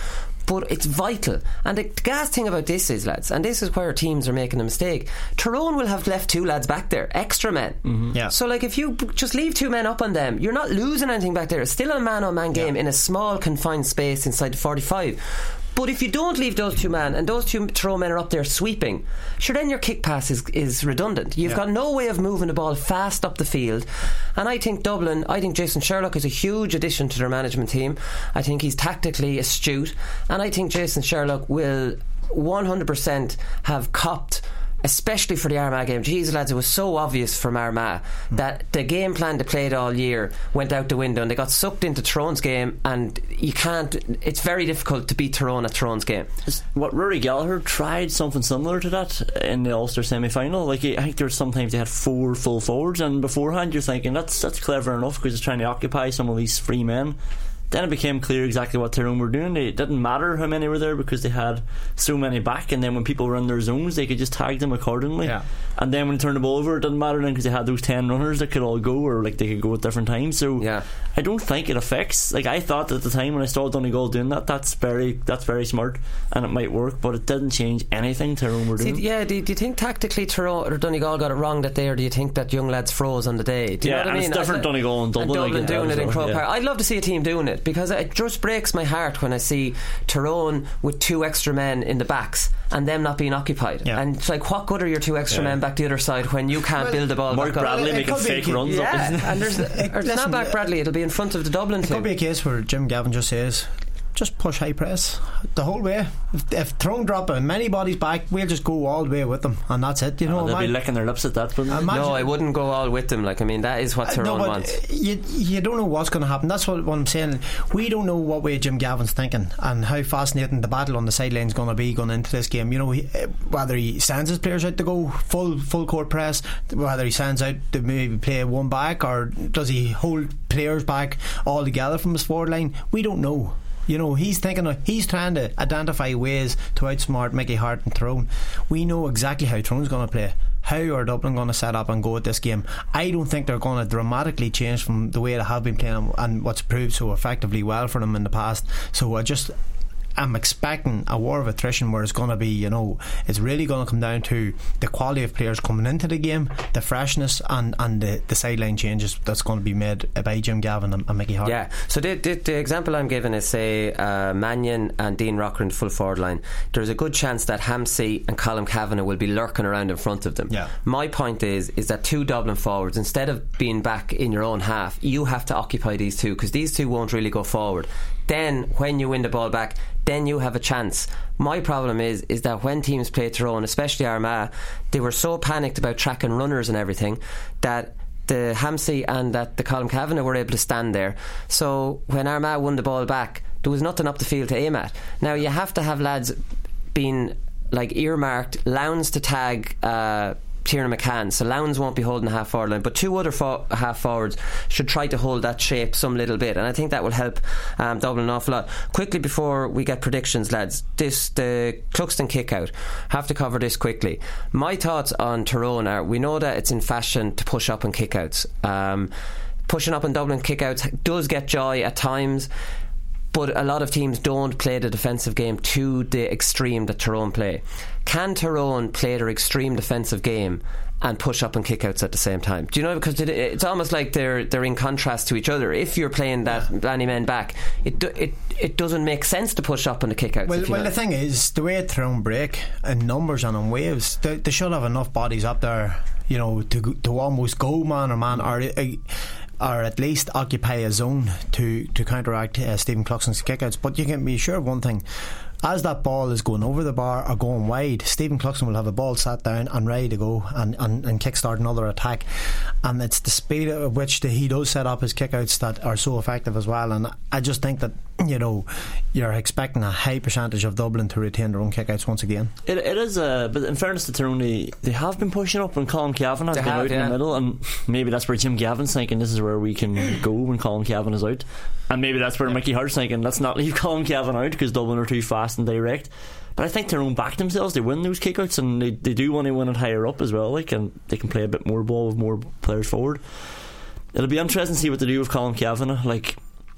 but it's vital. And the gas thing about this is, lads, and this is where teams are making a mistake, Tyrone will have left two lads back there, extra men. Mm-hmm. Yeah. So like if you just leave two men up on them, you're not losing anything back there. It's still a man on man game yeah. in a small confined space inside the forty-five. But if you don't leave those two men and those two Tyrone men are up there sweeping, sure, then your kick pass is, is redundant. You've yeah. got no way of moving the ball fast up the field. And I think Dublin, I think Jason Sherlock is a huge addition to their management team. I think he's tactically astute, and I think Jason Sherlock will one hundred percent have copped, especially for the Armagh game. Jeez, lads, it was so obvious from Armagh mm. that the game plan they played all year went out the window, and they got sucked into Tyrone's game, and you can't, it's very difficult to beat Tyrone at Tyrone's game. What Rory Gallagher tried something similar to that in the Ulster semi-final. Like, I think there were sometimes they had four full forwards, and beforehand you're thinking that's that's clever enough because it's trying to occupy some of these free men. Then it became clear exactly what Tyrone were doing. It didn't matter how many were there because they had so many back, and then when people were in their zones they could just tag them accordingly. Yeah. And then when they turned the ball over, it didn't matter then because they had those ten runners that could all go, or like they could go at different times. So yeah. I don't think it affects, like I thought at the time when I saw Donegal doing that, that's very that's very smart and it might work, but it didn't change anything Tyrone were doing. See, yeah, do, do you think tactically Tyrone or Donegal got it wrong that day, or do you think that young lads froze on the day? Do you yeah, know what I mean? It's different I, Donegal and Dublin, and Dublin like doing it in Croke yeah. Park. I'd love to see a team doing it because it just breaks my heart when I see Tyrone with two extra men in the backs and them not being occupied. Yeah. And it's like, what good are your two extra yeah. men back the other side when you can't well, build the ball Mark back Bradley up? making fake runs yeah. up. And there's, or it's not back Bradley, it'll be in front of the Dublin it team. It could be a case where Jim Gavin just says, just push high press the whole way. If, if Tyrone drop many bodies back, we'll just go all the way with them, and that's it. You know, oh, they'll be licking their lips at that. No, I wouldn't go all with them. Like, I mean, that is what Tyrone no, wants. You, you don't know what's going to happen. That's what, what I'm saying. We don't know what way Jim Gavin's thinking and how fascinating the battle on the sideline is going to be going into this game. You know, he, whether he sends his players out to go full full court press, whether he sends out to maybe play one back, or does he hold players back all together from his forward line? We don't know. You know, he's thinking of, he's trying to identify ways to outsmart Mickey Hart and Tyrone. We know exactly how Tyrone's going to play. How are Dublin going to set up and go at this game? I don't think they're going to dramatically change from the way they have been playing and what's proved so effectively well for them in the past. So I just I'm expecting a war of attrition where it's going to be, you know, it's really going to come down to the quality of players coming into the game, the freshness, and, and the, the sideline changes that's going to be made by Jim Gavin and, and Mickey Hart. Yeah, so the, the, the example I'm giving is, say, uh, Mannion and Dean Rocker in full forward line. There's a good chance that Hampsey and Colm Kavanagh will be lurking around in front of them. Yeah. My point is is that two Dublin forwards, instead of being back in your own half, you have to occupy these two, because these two won't really go forward. Then when you win the ball back, then you have a chance. My problem is is that when teams play Tyrone, especially Armagh, they were so panicked about tracking runners and everything that the Hampsey and that the Colm Kavanagh were able to stand there. So when Armagh won the ball back, there was nothing up the field to aim at. Now you have to have lads being like earmarked, Lowndes to tag uh, Tiernan McCann, so Lowndes won't be holding the half forward line, but two other fo- half forwards should try to hold that shape some little bit, and I think that will help um, Dublin an awful lot. Quickly before we get predictions, lads, this the Cluxton kick out, have to cover this quickly. My thoughts on Tyrone are, we know that it's in fashion to push up and kick outs. Um, pushing up and Dublin kick outs does get joy at times, but a lot of teams don't play the defensive game to the extreme that Tyrone play. Can Tyrone play their extreme defensive game and push up and kick outs at the same time? Do you know, because it's almost like they're they're in contrast to each other. If you're playing that many men back, it it it doesn't make sense to push up on the kick outs. Well, well the thing is, the way Tyrone break in numbers and in waves, they, they should have enough bodies up there, you know, to to almost go man or man, or uh, or at least occupy a zone to, to counteract uh, Stephen Cluxton's kickouts. But you can be sure of one thing: as that ball is going over the bar or going wide, Stephen Cluxton will have a ball sat down and ready to go and, and, and kickstart another attack. And it's the speed at which the, he does set up his kickouts that are so effective as well. And I just think that, you know, you're expecting a high percentage of Dublin to retain their own kickouts once again. It, it is, uh, but in fairness to Tyrone, they, they have been pushing up when Colm Kavanagh has they been have, out yeah. in the middle, and maybe that's where Jim Gavin's thinking this is where we can go when Colm Kavanagh is out, and maybe that's where yeah. Mickey Hart's thinking let's not leave Colm Kavanagh out because Dublin are too fast and direct. But I think Tyrone back themselves, they win those kickouts, and they, they do want to win it higher up as well, like, and they can play a bit more ball with more players forward. It'll be interesting to see what they do with Colm Kavanagh. Like,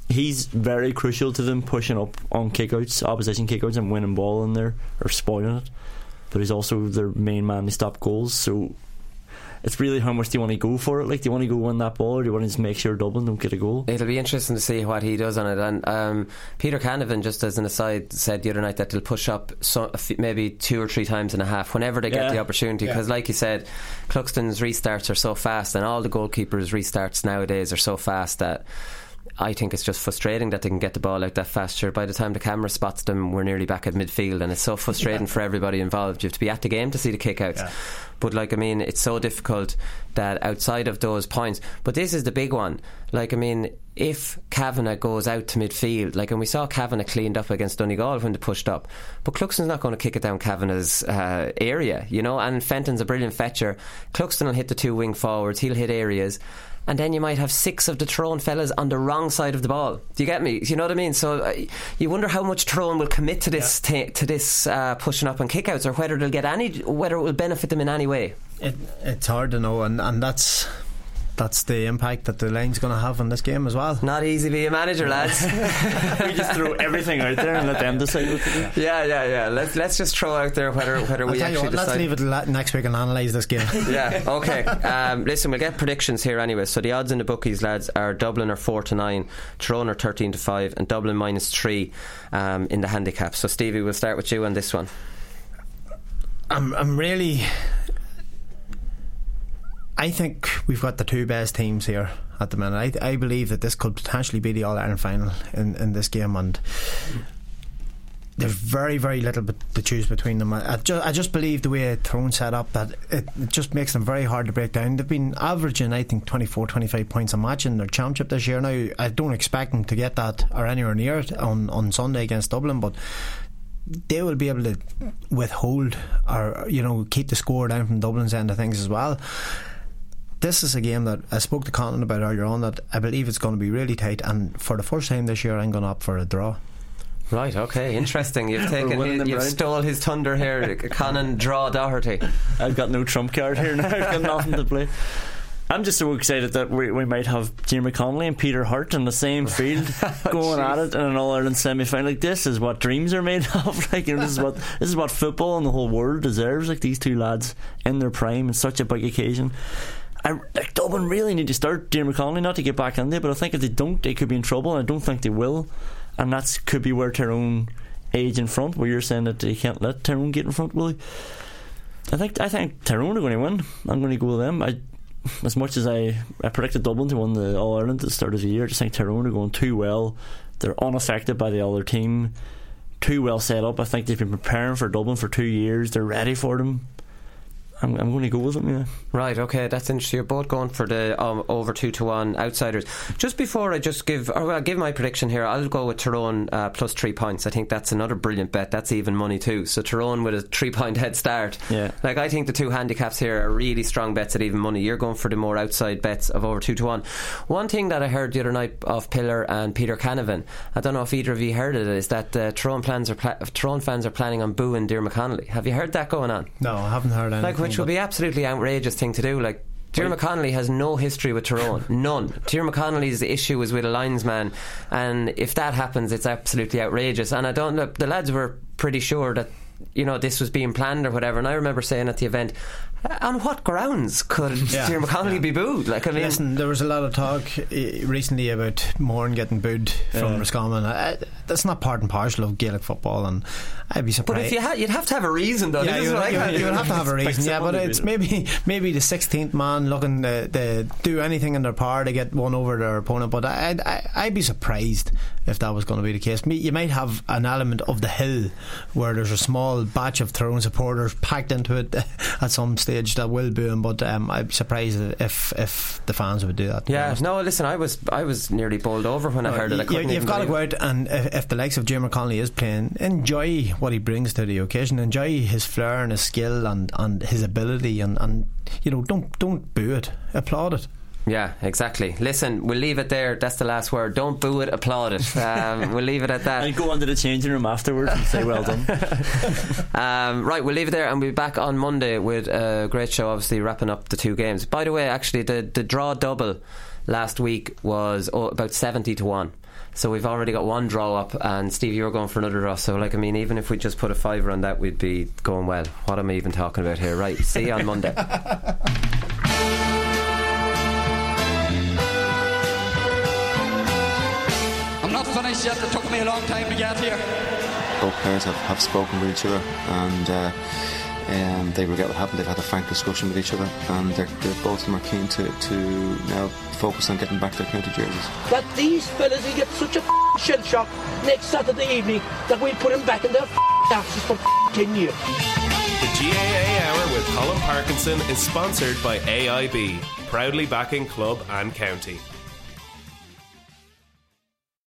he's very crucial to them pushing up on kickouts, opposition kickouts, and winning ball in there or spoiling it. But he's also their main man to stop goals. So it's really how much do you want to go for it? Like, do you want to go win that ball, or do you want to just make sure Dublin don't get a goal? It'll be interesting to see what he does on it. And um, Peter Canavan, just as an aside, said the other night that they'll push up so, maybe two or three times and a half whenever they Yeah. get the opportunity, because Yeah. like you said, Cluxton's restarts are so fast, and all the goalkeepers' restarts nowadays are so fast that I think it's just frustrating that they can get the ball out that fast. Sure, by the time the camera spots them, we're nearly back at midfield, and it's so frustrating yeah. for everybody involved. You have to be at the game to see the kickouts. Yeah. But like, I mean, it's so difficult that outside of those points. But this is the big one. Like, I mean, if Kavanagh goes out to midfield, like, and we saw Kavanagh cleaned up against Donegal when they pushed up, but Cluxton's not going to kick it down Kavanagh's uh, area, you know. And Fenton's a brilliant fetcher. Cluxton will hit the two wing forwards. He'll hit areas. And then you might have six of the Tyrone fellas on the wrong side of the ball. Do you get me? You know what I mean? So uh, you wonder how much Tyrone will commit to this yeah. t- to this uh, pushing up on kickouts, or whether they'll get any, whether it will benefit them in any way. It, it's hard to know, and, and that's that's the impact that the line's going to have on this game as well. Not easy to be a manager, lads. We just throw everything out there and let them decide what to do. Yeah, yeah, yeah. Let's let's just throw out there whether whether I'll we actually what, decide. Let's leave it la- next week and analyse this game. Yeah, okay. Um, listen, we'll get predictions here anyway. So the odds in the bookies, lads, are Dublin are four to nine, Tyrone are thirteen to five, and Dublin minus three um, in the handicap. So Stevie, we'll start with you on this one. I'm I'm really. I think we've got the two best teams here at the minute. I, I believe that this could potentially be the All-Ireland final in, in this game, and there's very, very little to choose between them. I, I, just, I just believe the way Tyrone set up that it, it just makes them very hard to break down. They've been averaging, I think, twenty-four, twenty-five points a match in their championship this year. Now, I don't expect them to get that or anywhere near it on, on Sunday against Dublin, but they will be able to withhold or, you know, keep the score down from Dublin's end of things as well. This is a game that I spoke to Colin about earlier on, that I believe it's going to be really tight, and for the first time this year I'm going to opt for a draw. Right, okay, interesting. You've taken his, you've stole his thunder here. Conan, draw Doherty. I've got no trump card here now. I've got nothing to play. I'm just so excited that we, we might have Jimmy Connolly and Peter Hart in the same field going at it in an All-Ireland semi-final. Like, this is what dreams are made of. Like, you know, this is what this is what football and the whole world deserves. Like, these two lads in their prime in such a big occasion. I, like, Dublin really need to start Jimmy Connolly, not to get back in there, but I think if they don't, they could be in trouble, and I don't think they will. And that could be where Tyrone age in front, where you're saying that they can't let Tyrone get in front, Willie. I think I think Tyrone are going to win. I'm going to go with them. I, as much as I, I predicted Dublin to win the All-Ireland at the start of the year, I just think Tyrone are going too well. They're unaffected by the other team, too well set up. I think they've been preparing for Dublin for two years. They're ready for them. I'm, I'm going to go with them, yeah. Right, okay, that's interesting. You're both going for the um, over two to one outsiders. Just before I just give, or I'll give my prediction here, I'll go with Tyrone uh, plus three points. I think that's another brilliant bet. That's even money too. So Tyrone with a three point head start. Yeah. Like, I think the two handicaps here are really strong bets at even money. You're going for the more outside bets of over two to one. One thing that I heard the other night of Pillar and Peter Canavan, I don't know if either of you heard it, is that uh, Tyrone plans are pla- Tyrone fans are planning on booing Diarmuid Connolly. Have you heard that going on? No, I haven't heard anything. Like, which would be absolutely outrageous thing to do. Like, Diarmuid Connolly has no history with Tyrone, none. Diarmuid Connolly's issue was with a linesman, and if that happens, it's absolutely outrageous. And I don't know, the lads were pretty sure that, you know, this was being planned or whatever, and I remember saying at the event, on what grounds could yeah. Diarmuid Connolly yeah. be booed? Like, I mean, listen, there was a lot of talk uh, recently about Moran getting booed from yeah. Roscommon. I, that's not part and parcel of Gaelic football, and I'd be surprised. But if you had, you'd have to have a reason, though. Yeah, you would, you, would, you would have to have a reason. Yeah, but it's maybe maybe the sixteenth man looking to, to do anything in their power to get one over their opponent. But I'd, I, I'd be surprised if that was going to be the case. You might have an element of the hill where there's a small batch of Tyrone supporters packed into it at some stage that will boo him, but um, I'd be surprised if if the fans would do that. Yeah, no, listen, I was I was nearly bowled over when I heard it. I you, you've got to go out, and if, if the likes of Diarmuid Connolly is playing, enjoy what he brings to the occasion, enjoy his flair and his skill and, and his ability, and, and you know, don't don't boo it, applaud it. Yeah, exactly. Listen, we'll leave it there. That's the last word. Don't boo it, applaud it. Um, we'll leave it at that. And go on to the changing room afterwards and say well done. um, right, we'll leave it there, and we'll be back on Monday with a great show, obviously wrapping up the two games. By the way, actually, the, the draw double last week was oh, about seventy to one. So we've already got one draw up, and Steve, you're going for another draw. So, like, I mean, even if we just put a fiver on that, we'd be going well. What am I even talking about here? Right, see you on Monday. I'm not finished yet. It took me a long time to get here. Both players have, have spoken with each other, and uh, um, they regret what happened. They've had a frank discussion with each other, and they're, they're, both of them are keen to, to now focus on getting back their county jerseys. That these fellas will get such a shell shock next Saturday evening that we'll put them back in their asses for ten years. The G A A Hour with Colin Parkinson is sponsored by A I B, proudly backing club and county.